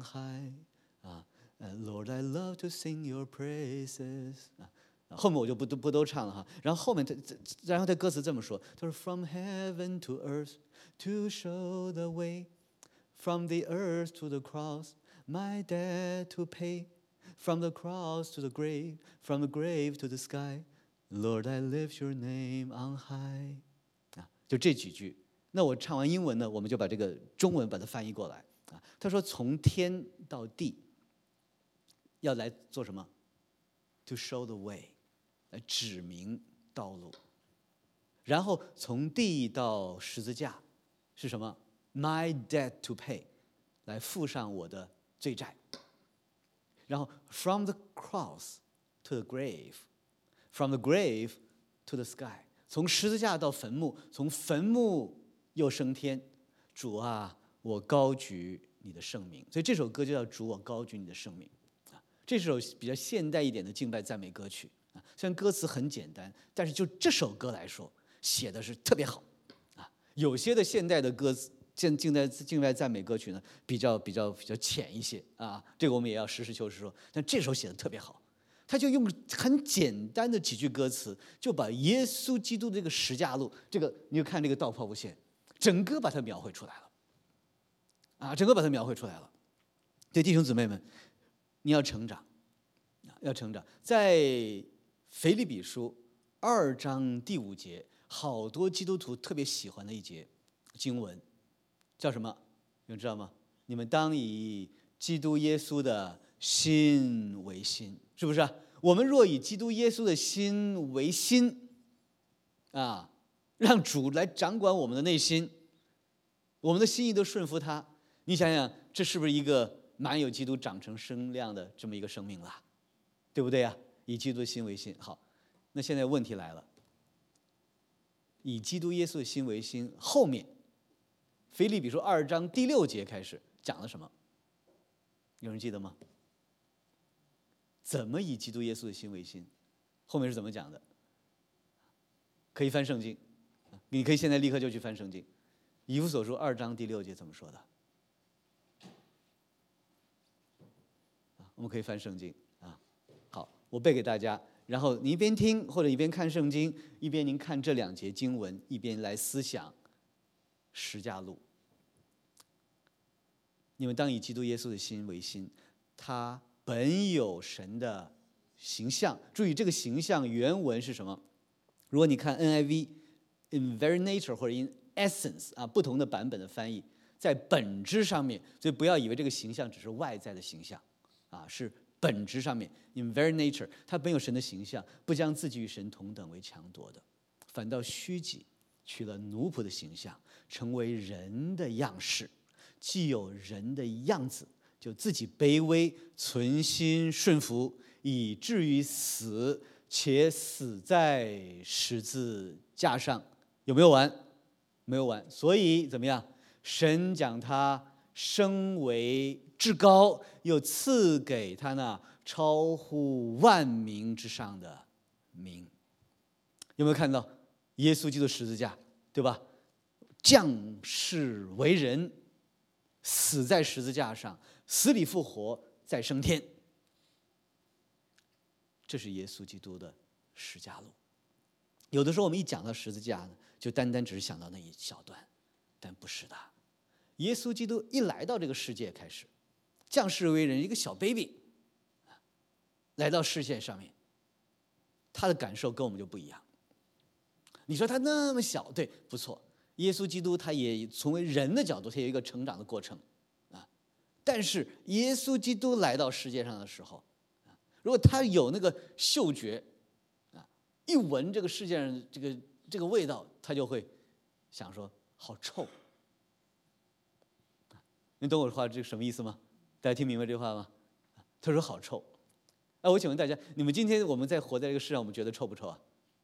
[SPEAKER 1] high。Lord, I love to sing your praises。后面我就不都唱了哈。然后后面他歌词这么说，他说 From heaven to earth to show the way, from the earth to the cross, my debt to pay, from the cross to the grave, from the grave to the sky, Lord, I lift your name on high。就这几句。那我唱完英文呢，我们就把这个中文把它翻译过来啊。他说从天到地。要来做什么 ？To show the way， 来指明道路。然后从地到十字架是什么 ？My debt to pay， 来付上我的罪债。然后 from the cross to the grave, from the grave to the sky， 从十字架到坟墓，从坟墓又升天。主啊，我高举你的圣名。所以这首歌就叫主，我高举你的圣名。这是首比较现代一点的敬拜赞美歌曲。虽然歌词很简单，但是就这首歌来说，写的是特别好。有些的现代的歌词敬拜赞美歌曲呢，比较浅一些啊，这个我们也要实事求是说。但这首写的特别好，他就用很简单的几句歌词，就把耶稣基督的这个十架路，这个你就看这个道破不线，整个把它描绘出来了，整个把它描绘出来了。对弟兄姊妹们，你要成长，要成长。在腓立比书2章第5节，好多基督徒特别喜欢的一节经文。叫什么？有人知道吗？你们当以基督耶稣的心为心，是不是？我们若以基督耶稣的心为心，让主来掌管我们的内心，我们的心意都顺服他。你想想，这是不是一个蛮有基督长成身量的这么一个生命啦？对不对呀？以基督的心为心。好，那现在问题来了，以基督耶稣的心为心，后面腓立比书2章第6节开始讲了什么？有人记得吗？怎么以基督耶稣的心为心？后面是怎么讲的？可以翻圣经，你可以现在立刻就去翻圣经。以弗所书2章第6节怎么说的？我们可以翻圣经啊。好，我背给大家，然后你一边听或者一边看圣经，一边您看这2节经文，一边来思想十架路。你们当以基督耶稣的心为心，他本有神的形象。注意这个形象原文是什么？如果你看 NIV in very nature 或者 in essence 不同的版本的翻译，在本质上面，所以不要以为这个形象只是外在的形象是本质上面 in very nature， 他本有神的形象，不将自己与神同等为强夺的，反倒虚己，取了奴仆的形象，成为人的样式。既有人的样子，就自己卑微，存心顺服，以至于死，且死在十字架上。有没有完？没有完。所以怎么样？神将他升为至高，又赐给他那超乎万名之上的名。有没有看到耶稣基督十字架，对吧？降世为人，死在十字架上，死里复活，再升天。这是耶稣基督的十架路。有的时候我们一讲到十字架呢，就单单只是想到那一小段，但不是的。耶稣基督一来到这个世界，开始降世为人，一个小 baby 来到世界上面，他的感受跟我们就不一样。你说他那么小，对，不错。耶稣基督他也从为人的角度，他有一个成长的过程但是耶稣基督来到世界上的时候如果他有那个嗅觉一闻这个世界上这个味道，他就会想说好臭。你懂我的话这个什么意思吗？大家听明白这话吗？他说好臭。我请问大家，你们今天我们在活在这个世上，我们觉得臭不臭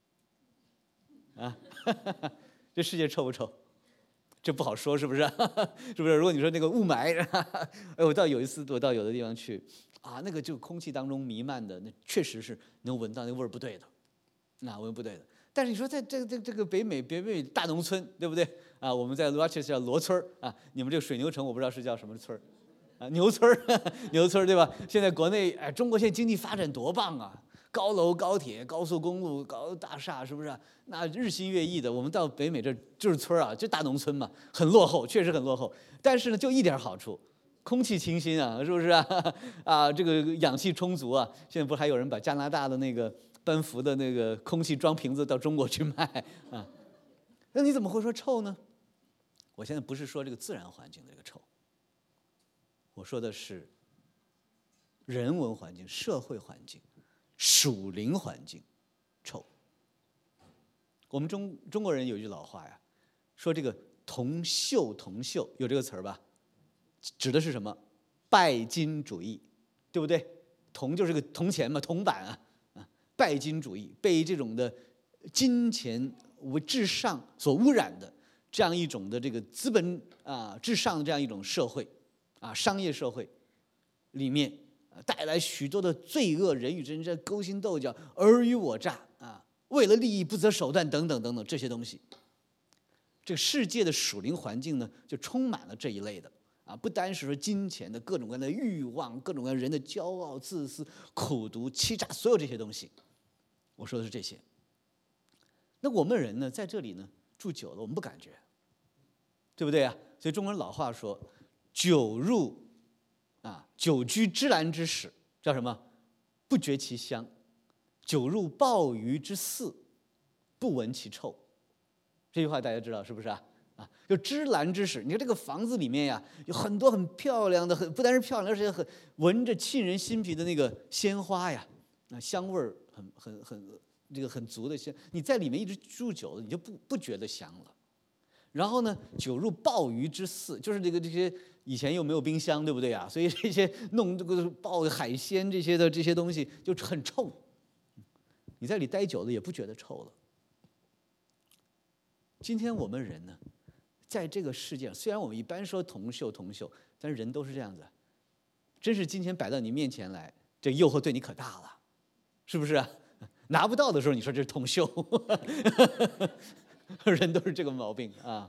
[SPEAKER 1] 这世界臭不臭？这不好说，是不是？是不是？如果你说那个雾霾，我到有一次我到有的地方去那个就空气当中弥漫的，那确实是能闻到那味儿不对的，闻不对的。但是你说在这个北美大农村，对不对我们在 Rochester 叫罗村你们这个水牛城我不知道是叫什么村牛村牛村对吧？现在国内中国现在经济发展多棒啊！高楼高铁高速公路高大厦，是不是那日新月异的。我们到北美这就是村就大农村嘛，很落后，确实很落后。但是呢就一点好处，空气清新是不是这个氧气充足现在不是还有人把加拿大的那个班夫的那个空气装瓶子到中国去卖那你怎么会说臭呢？我现在不是说这个自然环境的这个臭，我说的是人文环境、社会环境、属灵环境臭。我们中国人有一句老话说这个同秀同秀，有这个词儿吧？ 指的是什么？拜金主义，对不对？铜就是个铜钱嘛，铜板啊，拜金主义，被这种的金钱为至上所污染的这样一种的这个资本至上的这样一种社会商业社会里面带来许多的罪恶，人与人之间勾心斗角，尔虞我诈为了利益不择手段等等等等这些东西。这个世界的属灵环境呢，就充满了这一类的不单是说金钱的各种各样的欲望，各种各样人的骄傲、自私、苦毒、欺诈，所有这些东西，我说的是这些。那我们人呢，在这里呢住久了，我们不感觉，对不对啊？所以中国人老话说：“久居芝兰之室，叫什么？不觉其香；久入鲍鱼之肆，不闻其臭。”这句话大家知道是不是啊？就芝兰之室，你看这个房子里面呀，有很多很漂亮的，不单是漂亮，而且很闻着沁人心脾的那个鲜花呀，香味儿很足的香。你在里面一直住久了，你就不觉得香了。然后呢，久入鲍鱼之肆，就是这些以前又没有冰箱，对不对啊？所以这些弄这个鲍海鲜这些东西就很臭。你在里待久了也不觉得臭了。今天我们人呢，在这个世界上，虽然我们一般说同秀，但是人都是这样子。真是今天摆到你面前来，这诱惑对你可大了，是不是啊？拿不到的时候，你说这是同秀，人都是这个毛病啊。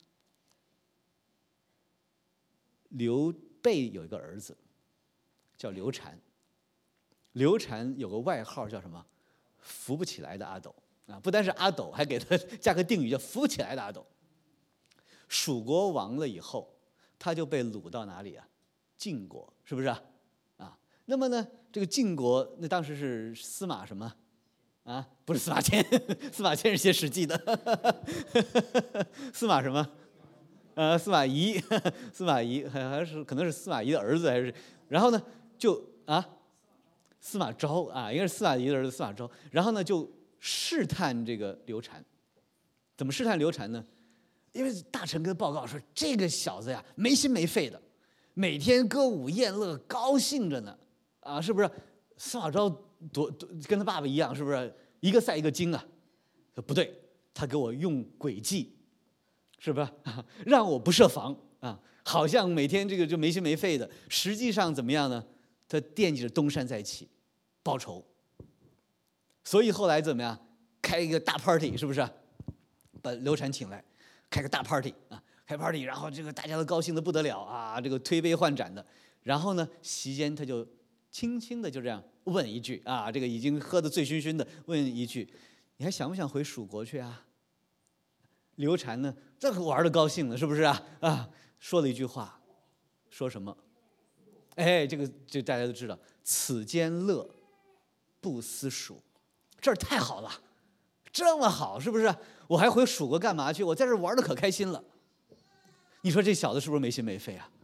[SPEAKER 1] 刘备有一个儿子叫刘禅，刘禅有个外号叫什么？扶不起来的阿斗不单是阿斗，还给他加个定语叫扶不起来的阿斗。蜀国亡了以后，他就被掳到哪里啊？晋国，是不是那么呢，这个晋国那当时是司马什么不是司马迁，司马迁是写《史记》的，司马什么？司马懿，司马懿还是可能是司马懿的儿子还是？然后呢，就司马昭应该是司马懿的儿子司马昭。然后呢，就试探这个刘禅，怎么试探刘禅呢？因为大臣跟他报告说，这个小子呀没心没肺的，每天歌舞宴乐，高兴着呢是不是？司马昭多跟他爸爸一样，是不是一个赛一个精啊？不对，他给我用诡计，是吧？让我不设防好像每天这个就没心没肺的，实际上怎么样呢？他惦记着东山再起，报仇。所以后来怎么样？开一个大 party， 是不是？把刘禅请来，开个大 party 开 party， 然后这个大家都高兴得不得了这个推杯换盏的。然后呢，席间他就轻轻的就这样问一句这个已经喝得醉醺醺的问一句：“你还想不想回蜀国去啊？”刘禅呢，这个玩的高兴了，是不是说了一句话，说什么？这个大家都知道，此间乐，不思蜀。这儿太好了，这么好，是不是？我还回蜀国干嘛去？我在这儿玩的可开心了。你说这小子是不是没心没肺啊？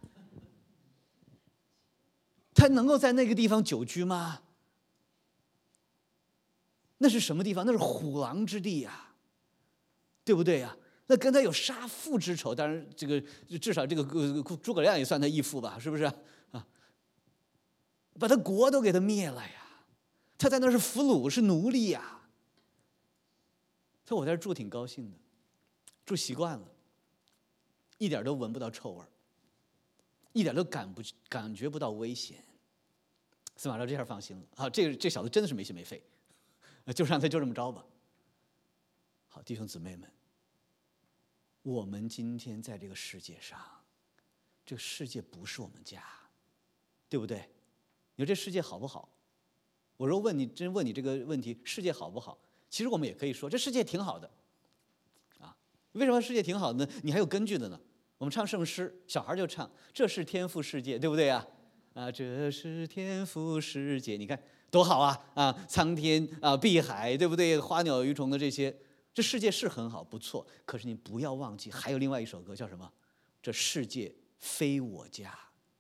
[SPEAKER 1] 他能够在那个地方久居吗？那是什么地方？那是虎狼之地呀，对不对呀？那跟他有杀父之仇。当然，这个至少这个诸葛亮也算他义父吧，是不是把他国都给他灭了呀！他在那是俘虏，是奴隶呀。他说我在这住挺高兴的，住习惯了，一点都闻不到臭味，一点都感觉不到危险。司马昭这下放心了这小子真的是没心没肺，就让他就这么着吧。好，弟兄姊妹们，我们今天在这个世界上，这个世界不是我们家，对不对？你说这世界好不好？我若真问你这个问题，世界好不好？其实我们也可以说，这世界挺好的为什么世界挺好的呢？你还有根据的呢。我们唱圣诗，小孩就唱：“这是天父世界”，对不对这是天父世界，你看多好苍天碧海，对不对？花鸟鱼虫的这些，这世界是很好，不错。可是你不要忘记，还有另外一首歌叫什么？这世界非我家。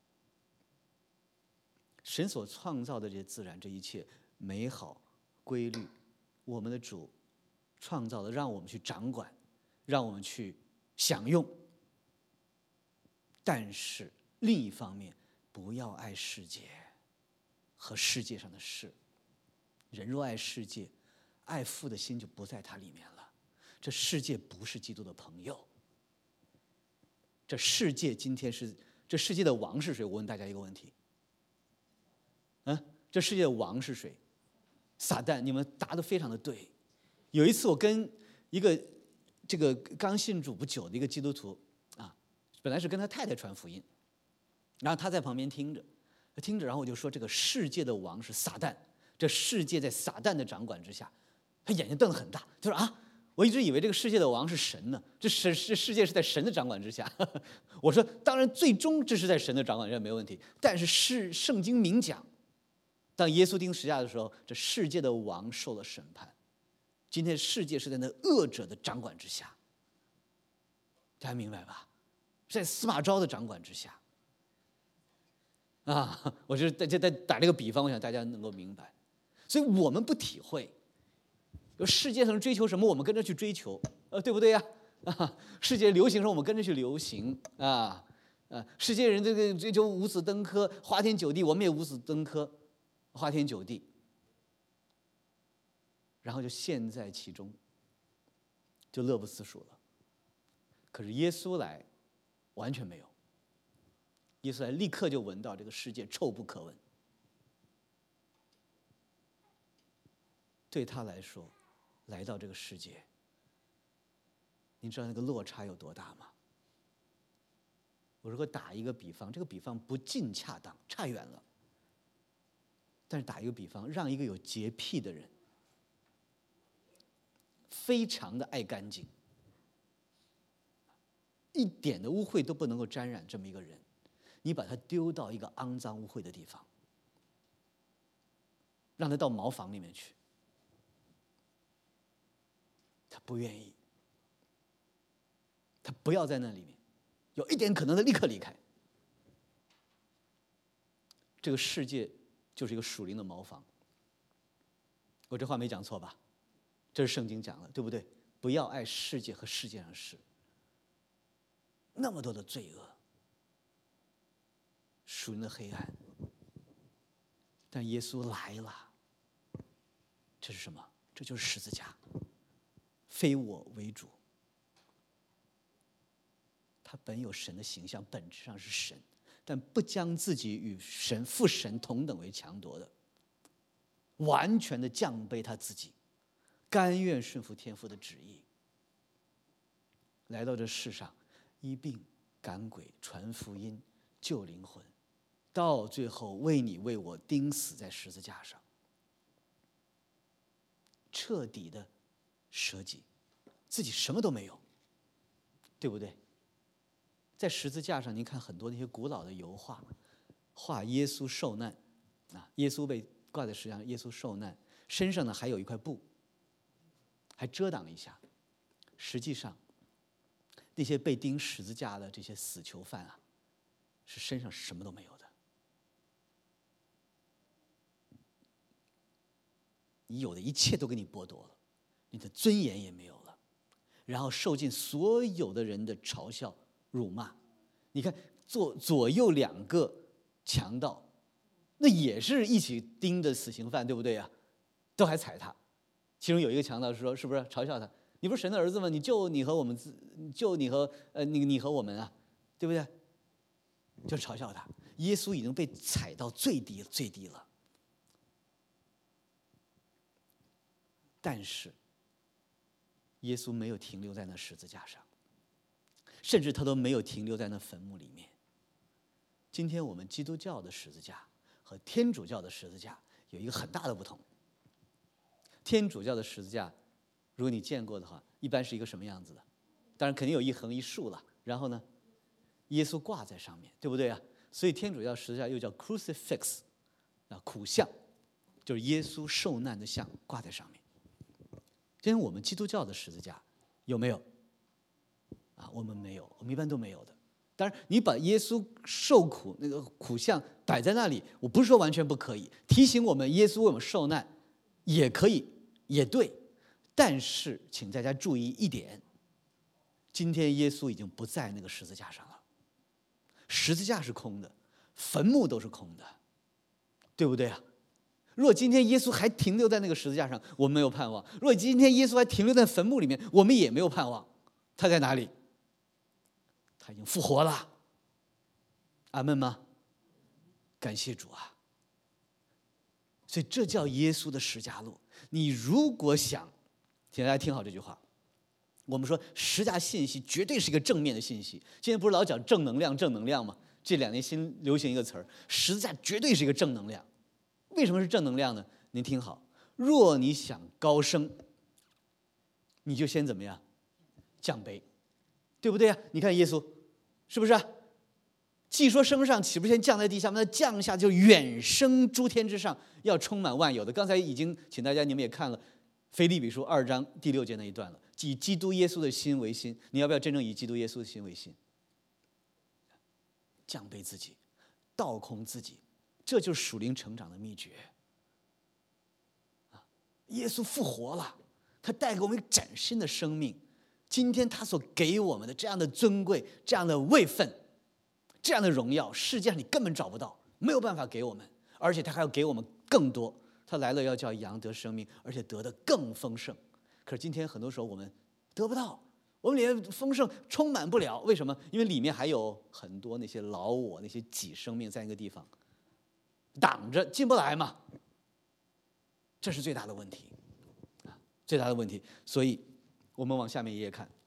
[SPEAKER 1] 神所创造的这些自然，这一切美好规律，我们的主创造的，让我们去掌管，让我们去享用。但是另一方面，不要爱世界和世界上的事。人若爱世界，爱父的心就不在他里面了。这世界不是基督的朋友。这世界今天是这世界的王是谁？我问大家一个问题。这世界的王是谁？撒旦。你们答得非常的对。有一次我跟一个这个刚信主不久的一个基督徒本来是跟他太太传福音，然后他在旁边听着，然后我就说这个世界的王是撒旦，这世界在撒旦的掌管之下。他眼睛瞪得很大，他说我一直以为这个世界的王是神呢，这世界是在神的掌管之下。我说当然最终这是在神的掌管之下没有问题，但是圣经明讲，当耶稣钉十字架的时候，这世界的王受了审判。今天世界是在那恶者的掌管之下，大家明白吧？在司马昭的掌管之下。我是在打这个比方，我想大家能够明白。所以我们不体会，世界上追求什么，我们跟着去追求，对不对呀？世界流行什么，我们跟着去流行世界人这个追求五子登科、花天酒地，我们也五子登科、花天酒地，然后就陷在其中，就乐不思蜀了。可是耶稣来，完全没有。耶稣来立刻就闻到这个世界臭不可闻。对他来说，来到这个世界，你知道那个落差有多大吗？我如果打一个比方，这个比方不尽恰当，差远了。但是打一个比方，让一个有洁癖的人，非常的爱干净，一点的污秽都不能够沾染这么一个人，你把他丢到一个肮脏污秽的地方，让他到茅房里面去，他不愿意，他不要在那里面，有一点可能他立刻离开。这个世界就是一个属灵的茅房。我这话没讲错吧？这是圣经讲的，对不对？不要爱世界和世界上的事。那么多的罪恶，属灵的黑暗，但耶稣来了。这是什么？这就是十字架，非我为主。他本有神的形象，本质上是神，但不将自己与父神同等为强夺的，完全的降卑他自己，甘愿顺服天父的旨意，来到这世上，医病赶鬼，传福音，救灵魂，到最后为你为我钉死在十字架上，彻底的舍己，自己什么都没有，对不对？在十字架上，您看很多那些古老的油画，画耶稣受难，耶稣被挂在十字架上，耶稣受难，身上呢还有一块布，还遮挡了一下。实际上，那些被钉十字架的这些死囚犯是身上什么都没有的。你有的一切都给你剥夺了，你的尊严也没有了，然后受尽所有的人的嘲笑辱骂。你看左右两个强盗，那也是一起钉的死刑犯，对不对呀？都还踩他。其中有一个强盗说：“是不是嘲笑他？你不是神的儿子吗？你救你和我们，救你和你和我们啊，对不对？”就嘲笑他。耶稣已经被踩到最低了。但是，耶稣没有停留在那十字架上，甚至他都没有停留在那坟墓里面。今天我们基督教的十字架和天主教的十字架有一个很大的不同。天主教的十字架，如果你见过的话，一般是一个什么样子的？当然肯定有一横一竖了。然后呢，耶稣挂在上面，对不对啊？所以天主教十字架又叫 crucifix， 苦像，就是耶稣受难的像挂在上面。今天我们基督教的十字架有没有？我们没有，我们一般都没有的。当然，你把耶稣受苦那个苦像摆在那里，我不是说完全不可以，提醒我们耶稣为我们受难也可以，也对。但是，请大家注意一点，今天耶稣已经不在那个十字架上了。 十字架是空的，坟墓都是空的，对不对啊？如果今天耶稣还停留在那个十字架上，我们没有盼望；如果今天耶稣还停留在坟墓里面，我们也没有盼望。他在哪里？他已经复活了。阿们吗？感谢主啊！所以这叫耶稣的十架路。你如果想，请大家听好这句话，我们说十架信息绝对是一个正面的信息。今天不是老讲正能量吗？这2年新流行一个词儿，十字架绝对是一个正能量。为什么是正能量呢？您听好，若你想高升，你就先怎么样？降卑，对不对啊？你看耶稣，是不是啊？既说升上，岂不先降在地下吗？那降下就远升诸天之上，要充满万有的。刚才已经请大家你们也看了腓立比书2章第6节那一段了，以基督耶稣的心为心。你要不要真正以基督耶稣的心为心？降卑自己，倒空自己，这就是属灵成长的秘诀。耶稣复活了，他带给我们崭新的生命。今天他所给我们的这样的尊贵，这样的位分，这样的荣耀，世界上你根本找不到，没有办法给我们，而且他还要给我们更多。他来了要叫羊得生命，而且得的更丰盛。可是今天很多时候我们得不到，我们连丰盛充满不了。为什么？因为里面还有很多那些老我，那些己生命在那个地方挡着进不来嘛。这是最大的问题，最大的问题。所以我们往下面一页看，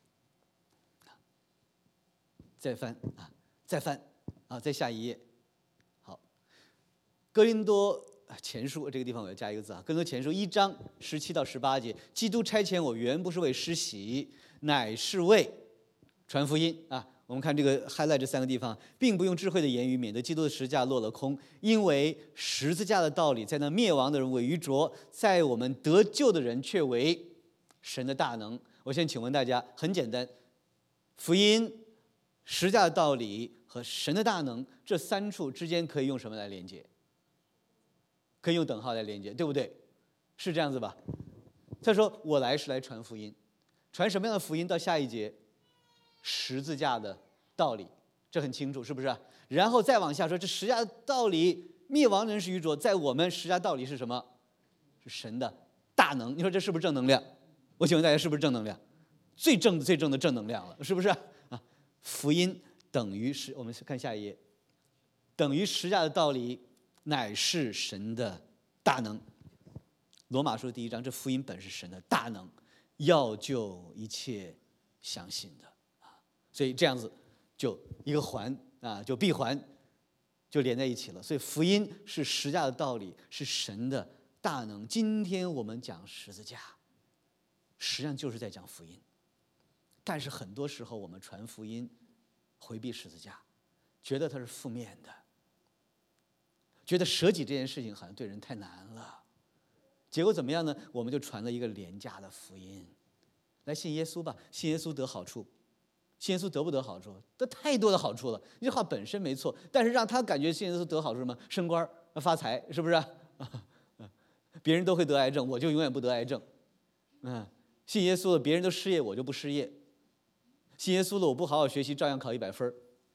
[SPEAKER 1] 再翻再下一页。好，哥林多前书这个地方我要加一个字啊，哥林多前书1章17到18节，基督差遣我原不是为施洗，乃是为传福音啊。我们看这个 highlight 这3个地方，并不用智慧的言语，免得基督的十字架落了空。因为十字架的道理，在那灭亡的人为愚拙，在我们得救的人却为神的大能。我先请问大家，很简单，福音、十字架的道理和神的大能这3处之间可以用什么来连接？可以用等号来连接，对不对？是这样子吧？他说我来是来传福音，传什么样的福音？到下一节，十字架的道理，这很清楚，是不是？然后再往下说，这十字架的道理，灭亡人是愚拙，在我们十字架道理是什么？是神的大能。你说这是不是正能量？我请问大家，是不是正能量？最正的正能量了，是不是啊？福音等于是，我们看下一页，等于十字架的道理乃是神的大能。罗马书第1章，这福音本是神的大能，要救一切相信的。所以这样子就一个环啊，就闭环就连在一起了。所以福音是十字架的道理，是神的大能。今天我们讲十字架，实际上就是在讲福音。但是很多时候我们传福音回避十字架，觉得它是负面的，觉得舍己这件事情好像对人太难了。结果怎么样呢？我们就传了一个廉价的福音，来信耶稣吧，信耶稣得好处。信耶稣得不得好处？得太多的好处了。这话本身没错，但是让他感觉信耶稣得好处什么？升官、发财，是不是？别人都会得癌症，我就永远不得癌症。信耶稣了，别人都失业，我就不失业。信耶稣了，我不好好学习，照样考100分。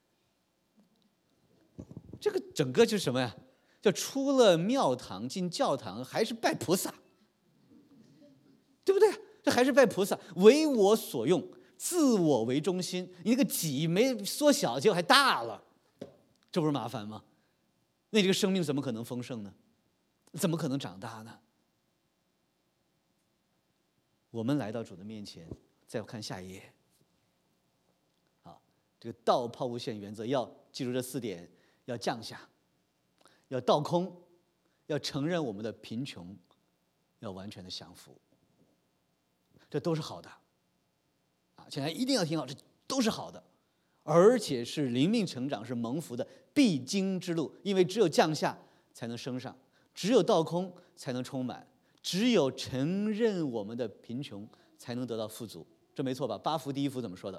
[SPEAKER 1] 这个整个就是什么呀？叫出了庙堂进教堂，还是拜菩萨，对不对？这还是拜菩萨，为我所用。自我为中心，你那个己没缩小，结果还大了，这不是麻烦吗？那这个生命怎么可能丰盛呢？怎么可能长大呢？我们来到主的面前，再看下一页。好，这个道抛物线原则要记住这4点：要降下，要倒空，要承认我们的贫穷，要完全的降服。这都是好的。请大家一定要听好，这都是好的，而且是灵命成长，是蒙福的必经之路。因为只有降下才能升上，只有倒空才能充满，只有承认我们的贫穷才能得到富足。这没错吧？8福第1福怎么说的？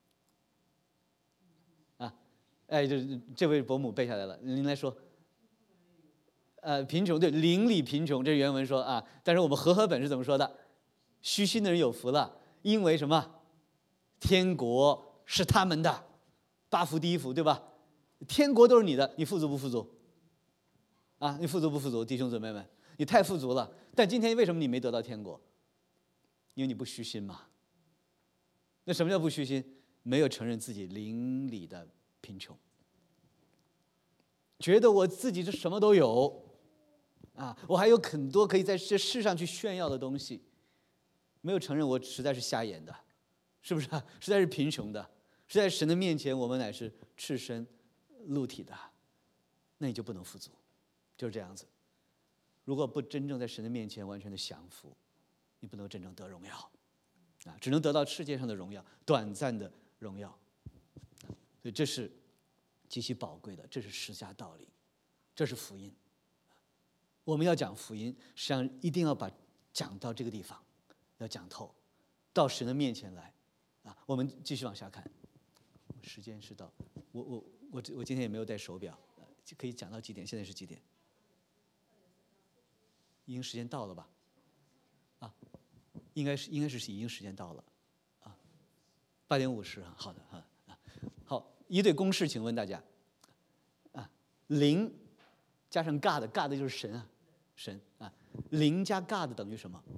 [SPEAKER 1] 这位伯母背下来了，您来说。贫穷，对，邻里贫穷，这是原文说啊。但是我们和合本是怎么说的？虚心的人有福了，因为什么？天国是他们的。8福第1福，对吧？ 天国都是你的，你富足不富足？啊，你富足不富足？弟兄姊妹们，你太富足了。但今天为什么你没得到天国？因为你不虚心嘛。那什么叫不虚心？没有承认自己灵里的贫穷，觉得我自己是什么都有啊，我还有很多可以在这世上去炫耀的东西，没有承认我实在是瞎眼的，是不是啊？实在是贫穷的，实在神的面前我们乃是赤身露体的，那你就不能富足，就是这样子。如果不真正在神的面前完全的降服，你不能真正得荣耀啊，只能得到世界上的荣耀，短暂的荣耀。所以这是极其宝贵的，这是十架道理，这是福音。我们要讲福音，实际上一定要把讲到这个地方，要讲透，到神的面前来啊。我们继续往下看，时间是到，我今天也没有带手表，可以讲到几点？现在是几点？已经时间到了吧？啊，应该是已经时间到了啊，8:50啊，好的啊。好，一对公式，请问大家啊，灵加上 God 就是神啊，神啊，灵加 God 等于什么？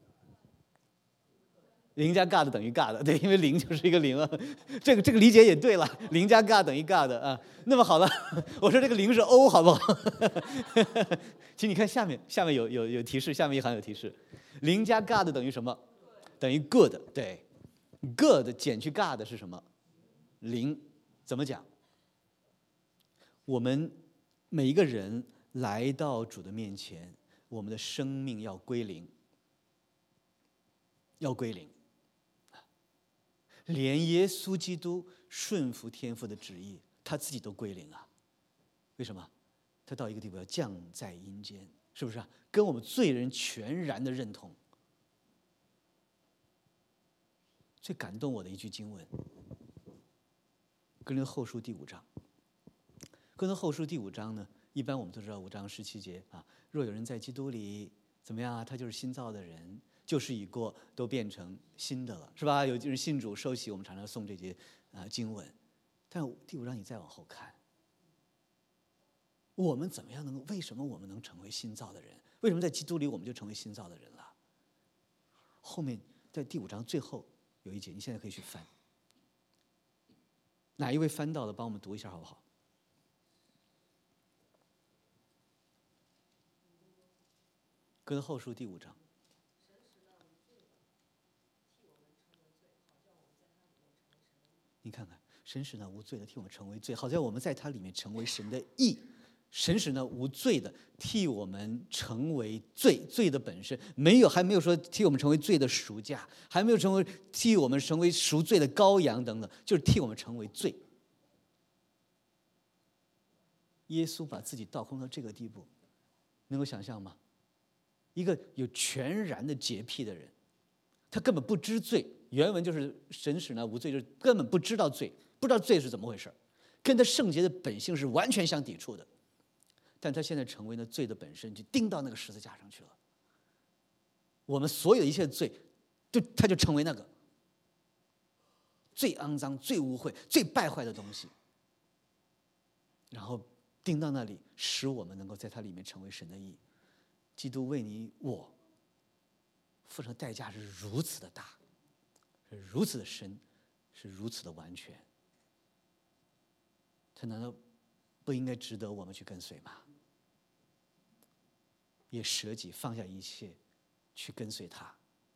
[SPEAKER 1] 灵加 God 等于 God， 对，因为灵就是一个灵啊，这个理解也对了，灵加 God 等于 God 啊。那么好了，我说这个灵是 O 好不好？请你看下面有提示，下面一行有提示，灵加 God 等于什么？等于 good， 对 ，good 减去 God 是什么？灵。怎么讲？我们每一个人来到主的面前，我们的生命要归零，要归零。连耶稣基督顺服天父的旨意，他自己都归零啊。为什么？他到一个地步要降在阴间，是不是啊？跟我们罪人全然的认同。最感动我的一句经文，哥林多后书第5章。哥林多后书第5章呢，一般我们都知道5章17节啊，若有人在基督里怎么样啊，他就是新造的人，旧事已过，都变成新的了，是吧？有人信主受洗，我们常常诵这节经文。但第5章你再往后看，我们怎么样为什么我们能成为新造的人？为什么在基督里我们就成为新造的人了？后面在第5章最后有一节，你现在可以去翻。哪一位翻到了，帮我们读一下好不好？哥林多后书第5章。你看看，神使那无罪的替我们成为罪，好像我们在他里面成为神的义。神使那无罪的替我们成为罪，罪的本身还没有说替我们成为罪的赎价，还没有替我们成为赎罪的羔羊等等，就是替我们成为罪。耶稣把自己倒空到这个地步，能够想象吗？一个有全然的洁癖的人，他根本不知罪，原文就是神使那无罪，就是根本不知道罪，不知道罪是怎么回事，跟他圣洁的本性是完全相抵触的。但他现在成为了罪的本身，就钉到那个十字架上去了。我们所有的一切罪，他就成为那个最肮脏、最污秽、最败坏的东西，然后钉到那里，使我们能够在他里面成为神的义。基督为你我付上代价是如此的大，是如此的深，是如此的完全。他难道不应该值得我们去跟随吗？也舍己放下一切去跟随他，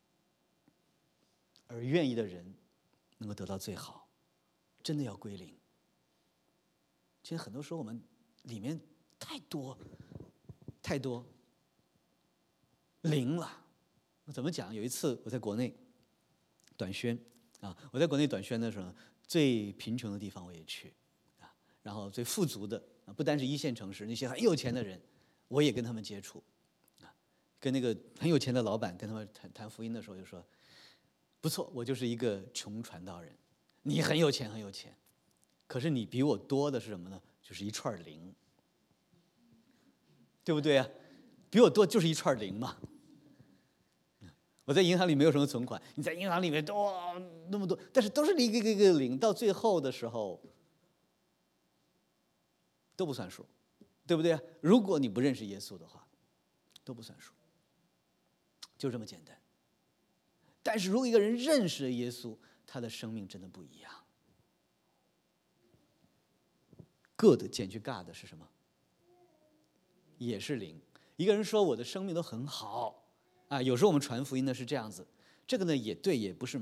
[SPEAKER 1] 而愿意的人能够得到最好，真的要归零。其实很多时候我们里面太多零了。怎么讲？有一次我在国内短宣啊，我在国内短宣的时候，最贫穷的地方我也去啊，然后最富足的不单是1线城市，那些很有钱的人，我也跟他们接触啊，跟那个很有钱的老板跟他们谈福音的时候，就说不错，我就是一个穷传道人，你很有钱，可是你比我多的是什么呢？就是一串零，对不对啊？比我多就是一串零嘛。我在银行里没有什么存款，你在银行里面那么多，但是都是一个零，到最后的时候， 都不算数，对不对啊？如果你不认识耶稣的话，都不算数，就这么简单。但是如果一个人认识了耶稣，他的生命真的不一样。good 减去 God 是什么？也是零。一个人说我的生命都很好啊，有时候我们传福音呢是这样子，这个呢也对，也不是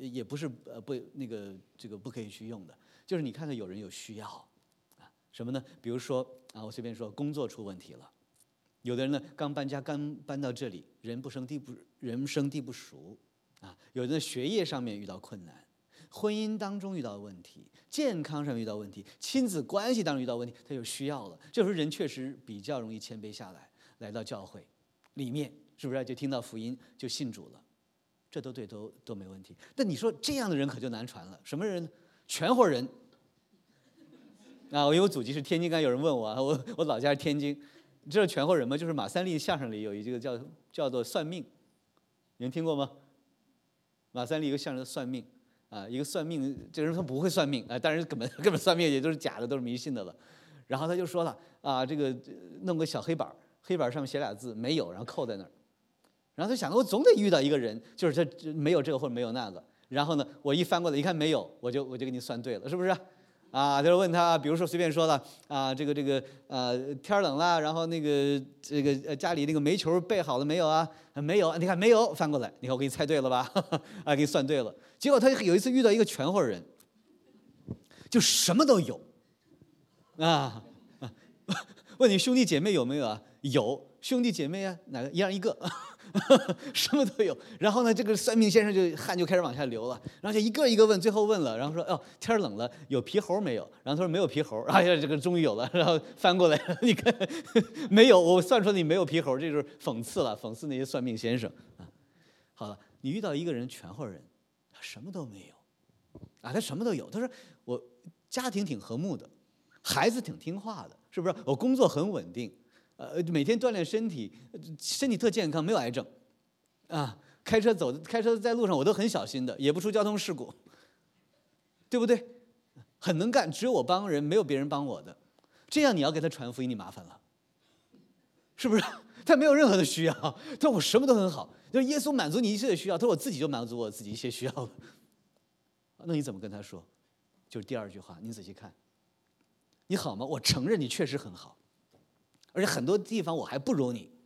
[SPEAKER 1] 这个不可以去用的。就是你看到有人有需要啊，什么呢？比如说啊，我随便说，工作出问题了，有的人呢刚搬家，刚搬到这里，人生地不熟啊，有的学业上面遇到困难，婚姻当中遇到问题，健康上遇到问题，亲子关系当中遇到问题，他有需要了。这时候人确实比较容易谦卑下来，来到教会里面，是不是就听到福音就信主了？这都对，都没问题。但你说这样的人可就难传了。什么人呢？全活人啊！我祖籍是天津，刚有人问我，我老家是天津。你知道全活人吗？就是马三立相声里有一个叫做算命，你们听过吗？马三立一个相声算命啊，一个算命，这个人他不会算命啊，当然根本算命也都是假的，都是迷信的了。然后他就说了啊，这个弄个小黑板，黑板上面写俩字没有，然后扣在那儿。然后他想，我总得遇到一个人，就是他没有这个或者没有那个。然后呢，我一翻过来一看没有，我就给你算对了，是不是？啊，就是问他，比如说随便说了啊，这个天冷了，然后家里那个煤球备好了没有啊？没有，你看没有，翻过来，你看我给你猜对了吧？啊，给你算对了。结果他有一次遇到一个全活人，就什么都有，啊，问你兄弟姐妹有没有啊？有兄弟姐妹啊，哪个一样一个。什么都有。然后呢，这个算命先生汗就开始往下流了，然后就一个一个问，最后问了，然后说哦，天冷了，有皮猴没有？然后他说没有皮猴。哎呀，这个终于有了，然后翻过来，你看没有，我算出来你没有皮猴，这就是讽刺了，讽刺那些算命先生啊。好了，你遇到一个人全活人，他什么都没有啊，他什么都有。他说我家庭挺和睦的，孩子挺听话的，是不是？我工作很稳定。每天锻炼身体，身体特健康，没有癌症，啊，开车在路上我都很小心的，也不出交通事故，对不对？很能干，只有我帮人，没有别人帮我的。这样你要给他传福音，你麻烦了，是不是？他没有任何的需要，他说我什么都很好，就是耶稣满足你一切的需要，他说我自己就满足我自己一些需要了。那你怎么跟他说？就是第二句话，你仔细看，你好吗？我承认你确实很好。而且很多地方我还不如你，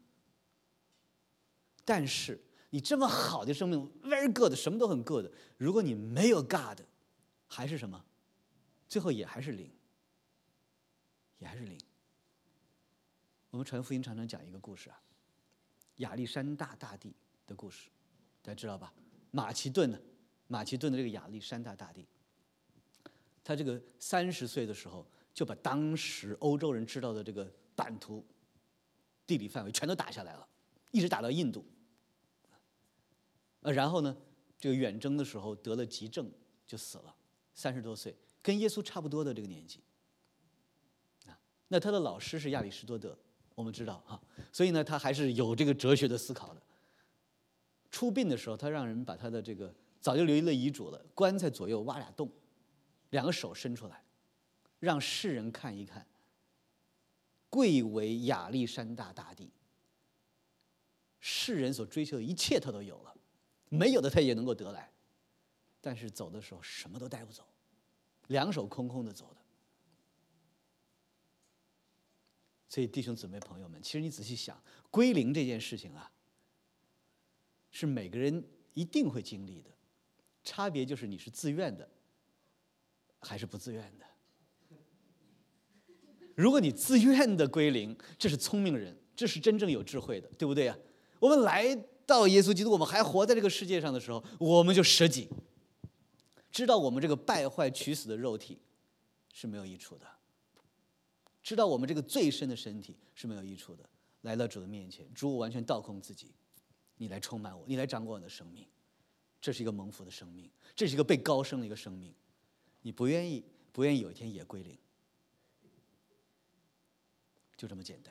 [SPEAKER 1] 但是你这么好的生命 ，very good， 什么都很 good。如果你没有 God， 还是什么？最后也还是零，也还是零。我们传福音常常讲一个故事啊，亚历山大大帝的故事，大家知道吧？马其顿的这个亚历山大大帝，他这个30岁的时候就把当时欧洲人知道的这个版图、地理范围全都打下来了，一直打到印度。然后呢，这个远征的时候得了急症就死了，30多岁，跟耶稣差不多的这个年纪。那他的老师是亚里士多德，我们知道哈，所以呢，他还是有这个哲学的思考的。出殡的时候，他让人把他的这个早就留了遗嘱了，棺材左右挖俩洞，2个手伸出来，让世人看一看。贵为亚历山大大帝，世人所追求的一切他都有了，没有的他也能够得来，但是走的时候什么都带不走，2手空空的走的。所以弟兄姊妹朋友们，其实你仔细想，归零这件事情啊，是每个人一定会经历的，差别就是你是自愿的还是不自愿的。如果你自愿的归零，这是聪明人，这是真正有智慧的，对不对啊？我们来到耶稣基督，我们还活在这个世界上的时候，我们就舍己，知道我们这个败坏取死的肉体是没有益处的，知道我们这个最深的身体是没有益处的。来到主的面前，主，我完全倒空自己，你来充满我，你来掌管我的生命。这是一个蒙福的生命，这是一个被高升的一个生命。你不愿意有一天也归零，就这么简单。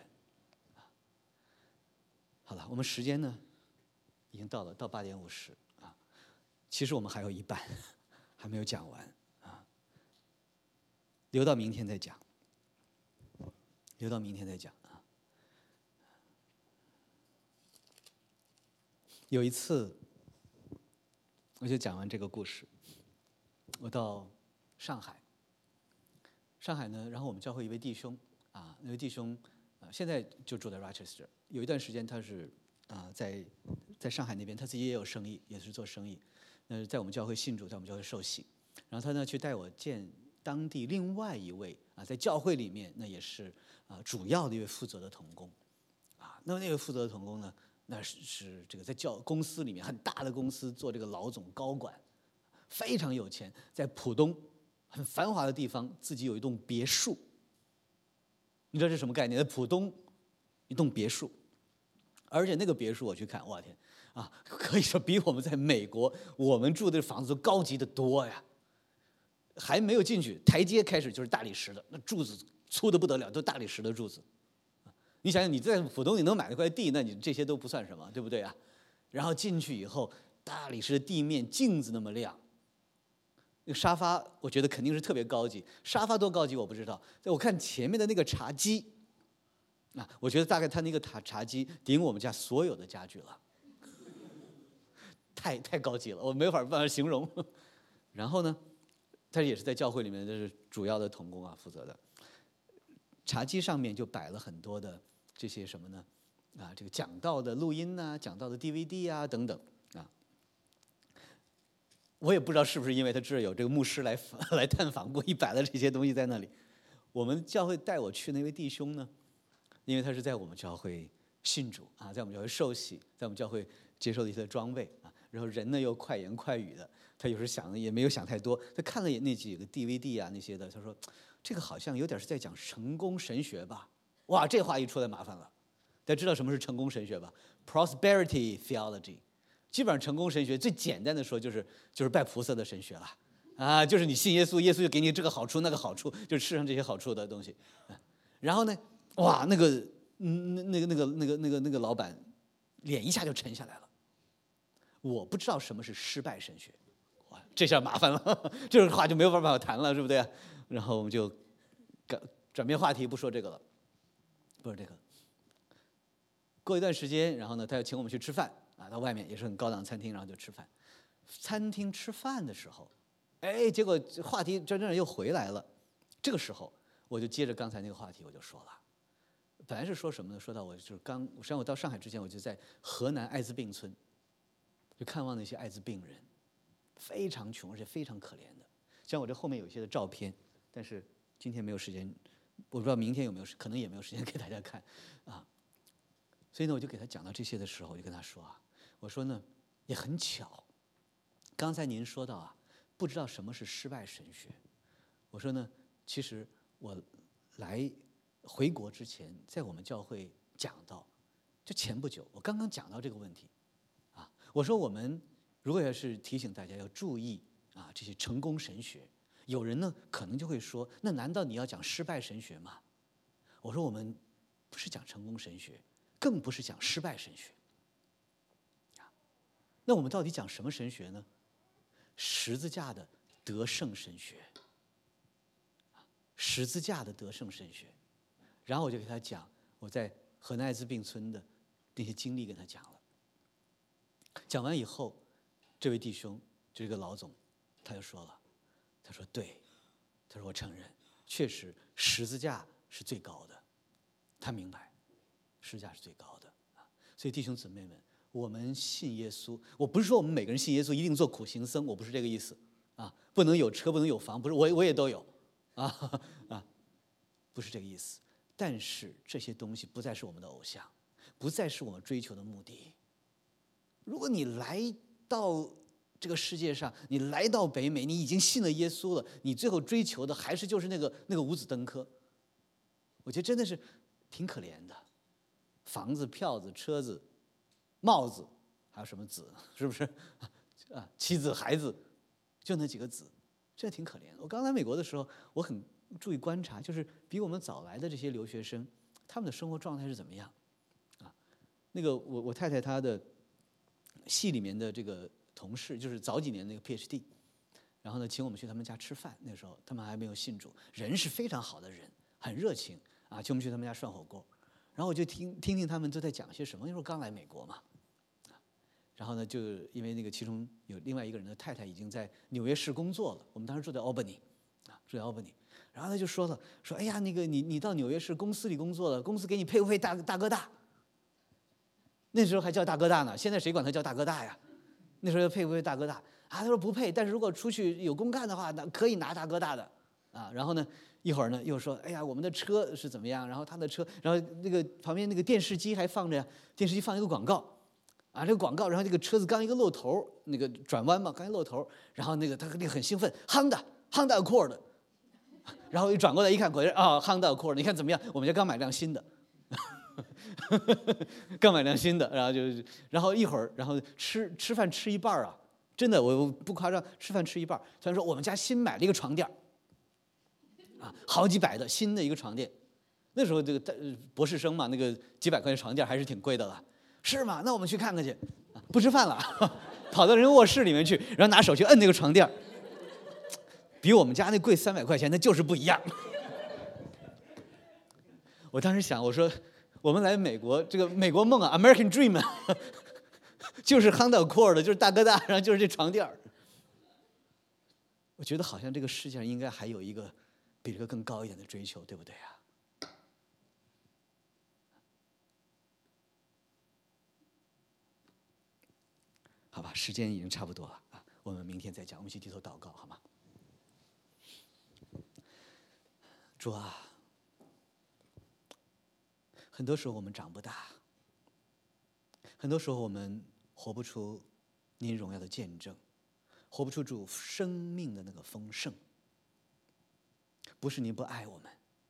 [SPEAKER 1] 好了，我们时间呢已经到8点50啊。其实我们还有一半还没有讲完啊，留到明天再讲。 留到明天再讲啊。有一次，我就讲完这个故事，我到上海。上海呢，然后我们教会一位弟兄啊，那位弟兄现在就住在 Rochester。有一段时间他是在上海那边，他自己也有生意，也是做生意。在我们教会信主，在我们教会受洗。然后他呢去带我见当地另外一位在教会里面那也是主要的一位负责的同工那么那位负责的同工呢，那是这个在公司里面很大的公司做这个老总高管，非常有钱，在浦东很繁华的地方自己有一栋别墅。你知道这是什么概念？在浦东一栋别墅，而且那个别墅我去看，哇天可以说比我们在美国我们住的房子都高级的多呀。还没有进去，台阶开始就是大理石的，那柱子粗的不得了，都大理石的柱子。你想想，你在浦东你能买那块地，那你这些都不算什么，对不对啊？然后进去以后，大理石的地面，镜子那么亮。那个沙发，我觉得肯定是特别高级。沙发多高级我不知道，我看前面的那个茶几，我觉得大概他那个茶几顶我们家所有的家具了，太高级了，我没办法形容。然后呢，他也是在教会里面，这是主要的同工负责的。茶几上面就摆了很多的这些什么呢？这个讲道的录音讲道的 DVD 等等我也不知道是不是因为他这儿有这个牧师来探访过，摆了这些东西在那里。我们教会带我去那位弟兄呢，因为他是在我们教会信主在我们教会受洗，在我们教会接受了一些装备然后人呢又快言快语的，他有时候想的也没有想太多，他看了那几个 DVD 那些的，他说这个好像有点是在讲成功神学吧。哇，这话一出来麻烦了。大家知道什么是成功神学吧？ Prosperity Theology。 基本上成功神学最简单的说就是拜菩萨的神学了就是你信耶稣，耶稣就给你这个好处那个好处，就是世上这些好处的东西然后呢，哇，那个老板脸一下就沉下来了。我不知道什么是失败神学，哇，这下麻烦了，这个话就没有办法谈了，是不对？然后我们就转变话题，不说这个了，不说这个。过一段时间，然后呢，他要请我们去吃饭到外面也是很高档餐厅，然后就吃饭。餐厅吃饭的时候，结果话题真正又回来了。这个时候，我就接着刚才那个话题，我就说了。本来是说什么呢？说到我就是实际上我到上海之前，我就在河南艾滋病村，就看望那些艾滋病人，非常穷而且非常可怜的。像我这后面有一些的照片，但是今天没有时间，我不知道明天有没有，可能也没有时间给大家看所以呢，我就给他讲到这些的时候，我就跟他说我说呢也很巧，刚才您说到不知道什么是失败神学。我说呢，其实我回国之前，在我们教会讲到，就前不久，我刚刚讲到这个问题我说我们如果要是提醒大家要注意这些成功神学，有人呢可能就会说，那难道你要讲失败神学吗？我说我们不是讲成功神学，更不是讲失败神学那我们到底讲什么神学呢？十字架的得胜神学，十字架的得胜神学。然后我就给他讲我在河南艾滋病村的那些经历，跟他讲了。讲完以后，这位弟兄这个老总他就说了，他说对，他说我承认，确实十字架是最高的，他明白十字架是最高的所以弟兄姊妹们，我们信耶稣，我不是说我们每个人信耶稣一定做苦行僧，我不是这个意思不能有车不能有房，不是我也都有不是这个意思。但是这些东西不再是我们的偶像，不再是我们追求的目的。如果你来到这个世界上，你来到北美，你已经信了耶稣了，你最后追求的还是就是那个五子登科，我觉得真的是挺可怜的。房子、票子、车子、帽子，还有什么子，是不是妻子、孩子，就那几个子，这挺可怜的。我刚来美国的时候，我很注意观察，就是比我们早来的这些留学生，他们的生活状态是怎么样那个我太太她的系里面的这个同事，就是早几年那个 PhD， 然后呢请我们去他们家吃饭，那时候他们还没有信主，人是非常好的人，很热情请我们去他们家涮火锅。然后我就听他们都在讲些什么，因为我刚来美国嘛。然后呢，就因为那个其中有另外一个人的太太已经在纽约市工作了，我们当时住在 Albany， 住在 Albany。然后他就说了，哎呀，那个你到纽约市公司里工作了，公司给你配不配大哥大？那时候还叫大哥大呢，现在谁管他叫大哥大呀？那时候配不配大哥大？他说不配，但是如果出去有公干的话，那可以拿大哥大的。然后呢，一会儿呢又说，哎呀，我们的车是怎么样？然后他的车，然后那个旁边那个电视机还放着，电视机放一个广告。这个广告，然后这个车子刚一个露头，那个转弯嘛，刚一露头，然后那个他很兴奋，Honda Accord， 然后一转过来一看，果然Honda Accord， 你看怎么样？我们家刚买辆新的，刚买辆新的，然后一会儿，然后吃饭吃一半真的我不夸张，吃饭吃一半，突然说我们家新买了一个床垫好几百的新的一个床垫，那时候这个博士生嘛，那个几百块钱床垫还是挺贵的了。是吗？那我们去看看去。不吃饭了，跑到人卧室里面去，然后拿手去摁那个床垫，比我们家那贵300块钱，那就是不一样。我当时想，我说我们来美国，这个美国梦American Dream 就是 Honda Accord， 就是大哥大，然后就是这床垫。我觉得好像这个世界上应该还有一个比这个更高一点的追求，对不对啊？好吧，时间已经差不多了我们明天再讲，我们一起低头祷告好吗？主啊，很多时候我们长不大，很多时候我们活不出您荣耀的见证，活不出主生命的那个丰盛。不是您不爱我们，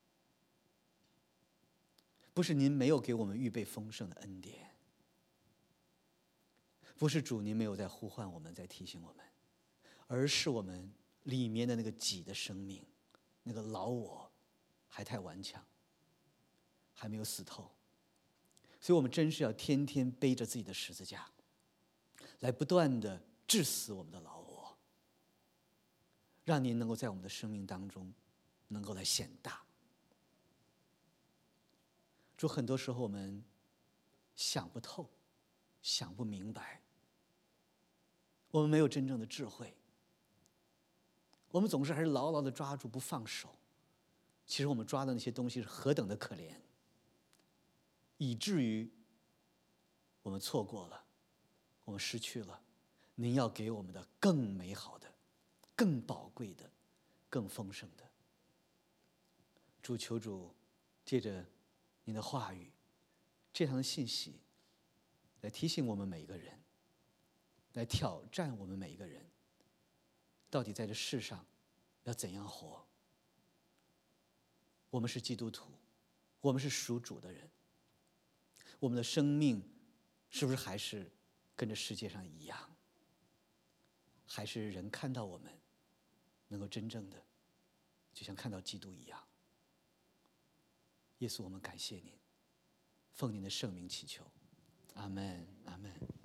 [SPEAKER 1] 不是您没有给我们预备丰盛的恩典，不是主您没有在呼唤我们，在提醒我们，而是我们里面的那个己的生命，那个老我还太顽强，还没有死透。所以我们真是要天天背着自己的十字架，来不断的治死我们的老我，让您能够在我们的生命当中能够来显大。主，很多时候我们想不透，想不明白，我们没有真正的智慧，我们总是还是牢牢的抓住不放手。其实我们抓的那些东西是何等的可怜，以至于我们错过了，我们失去了您要给我们的更美好的、更宝贵的、更丰盛的。主，求主借着您的话语，这堂的信息，来提醒我们每一个人，来挑战我们每一个人，到底在这世上要怎样活。我们是基督徒，我们是属主的人，我们的生命是不是还是跟着世界上一样？还是人看到我们能够真正的就像看到基督一样？耶稣，我们感谢您，奉您的圣名祈求，阿们，阿们。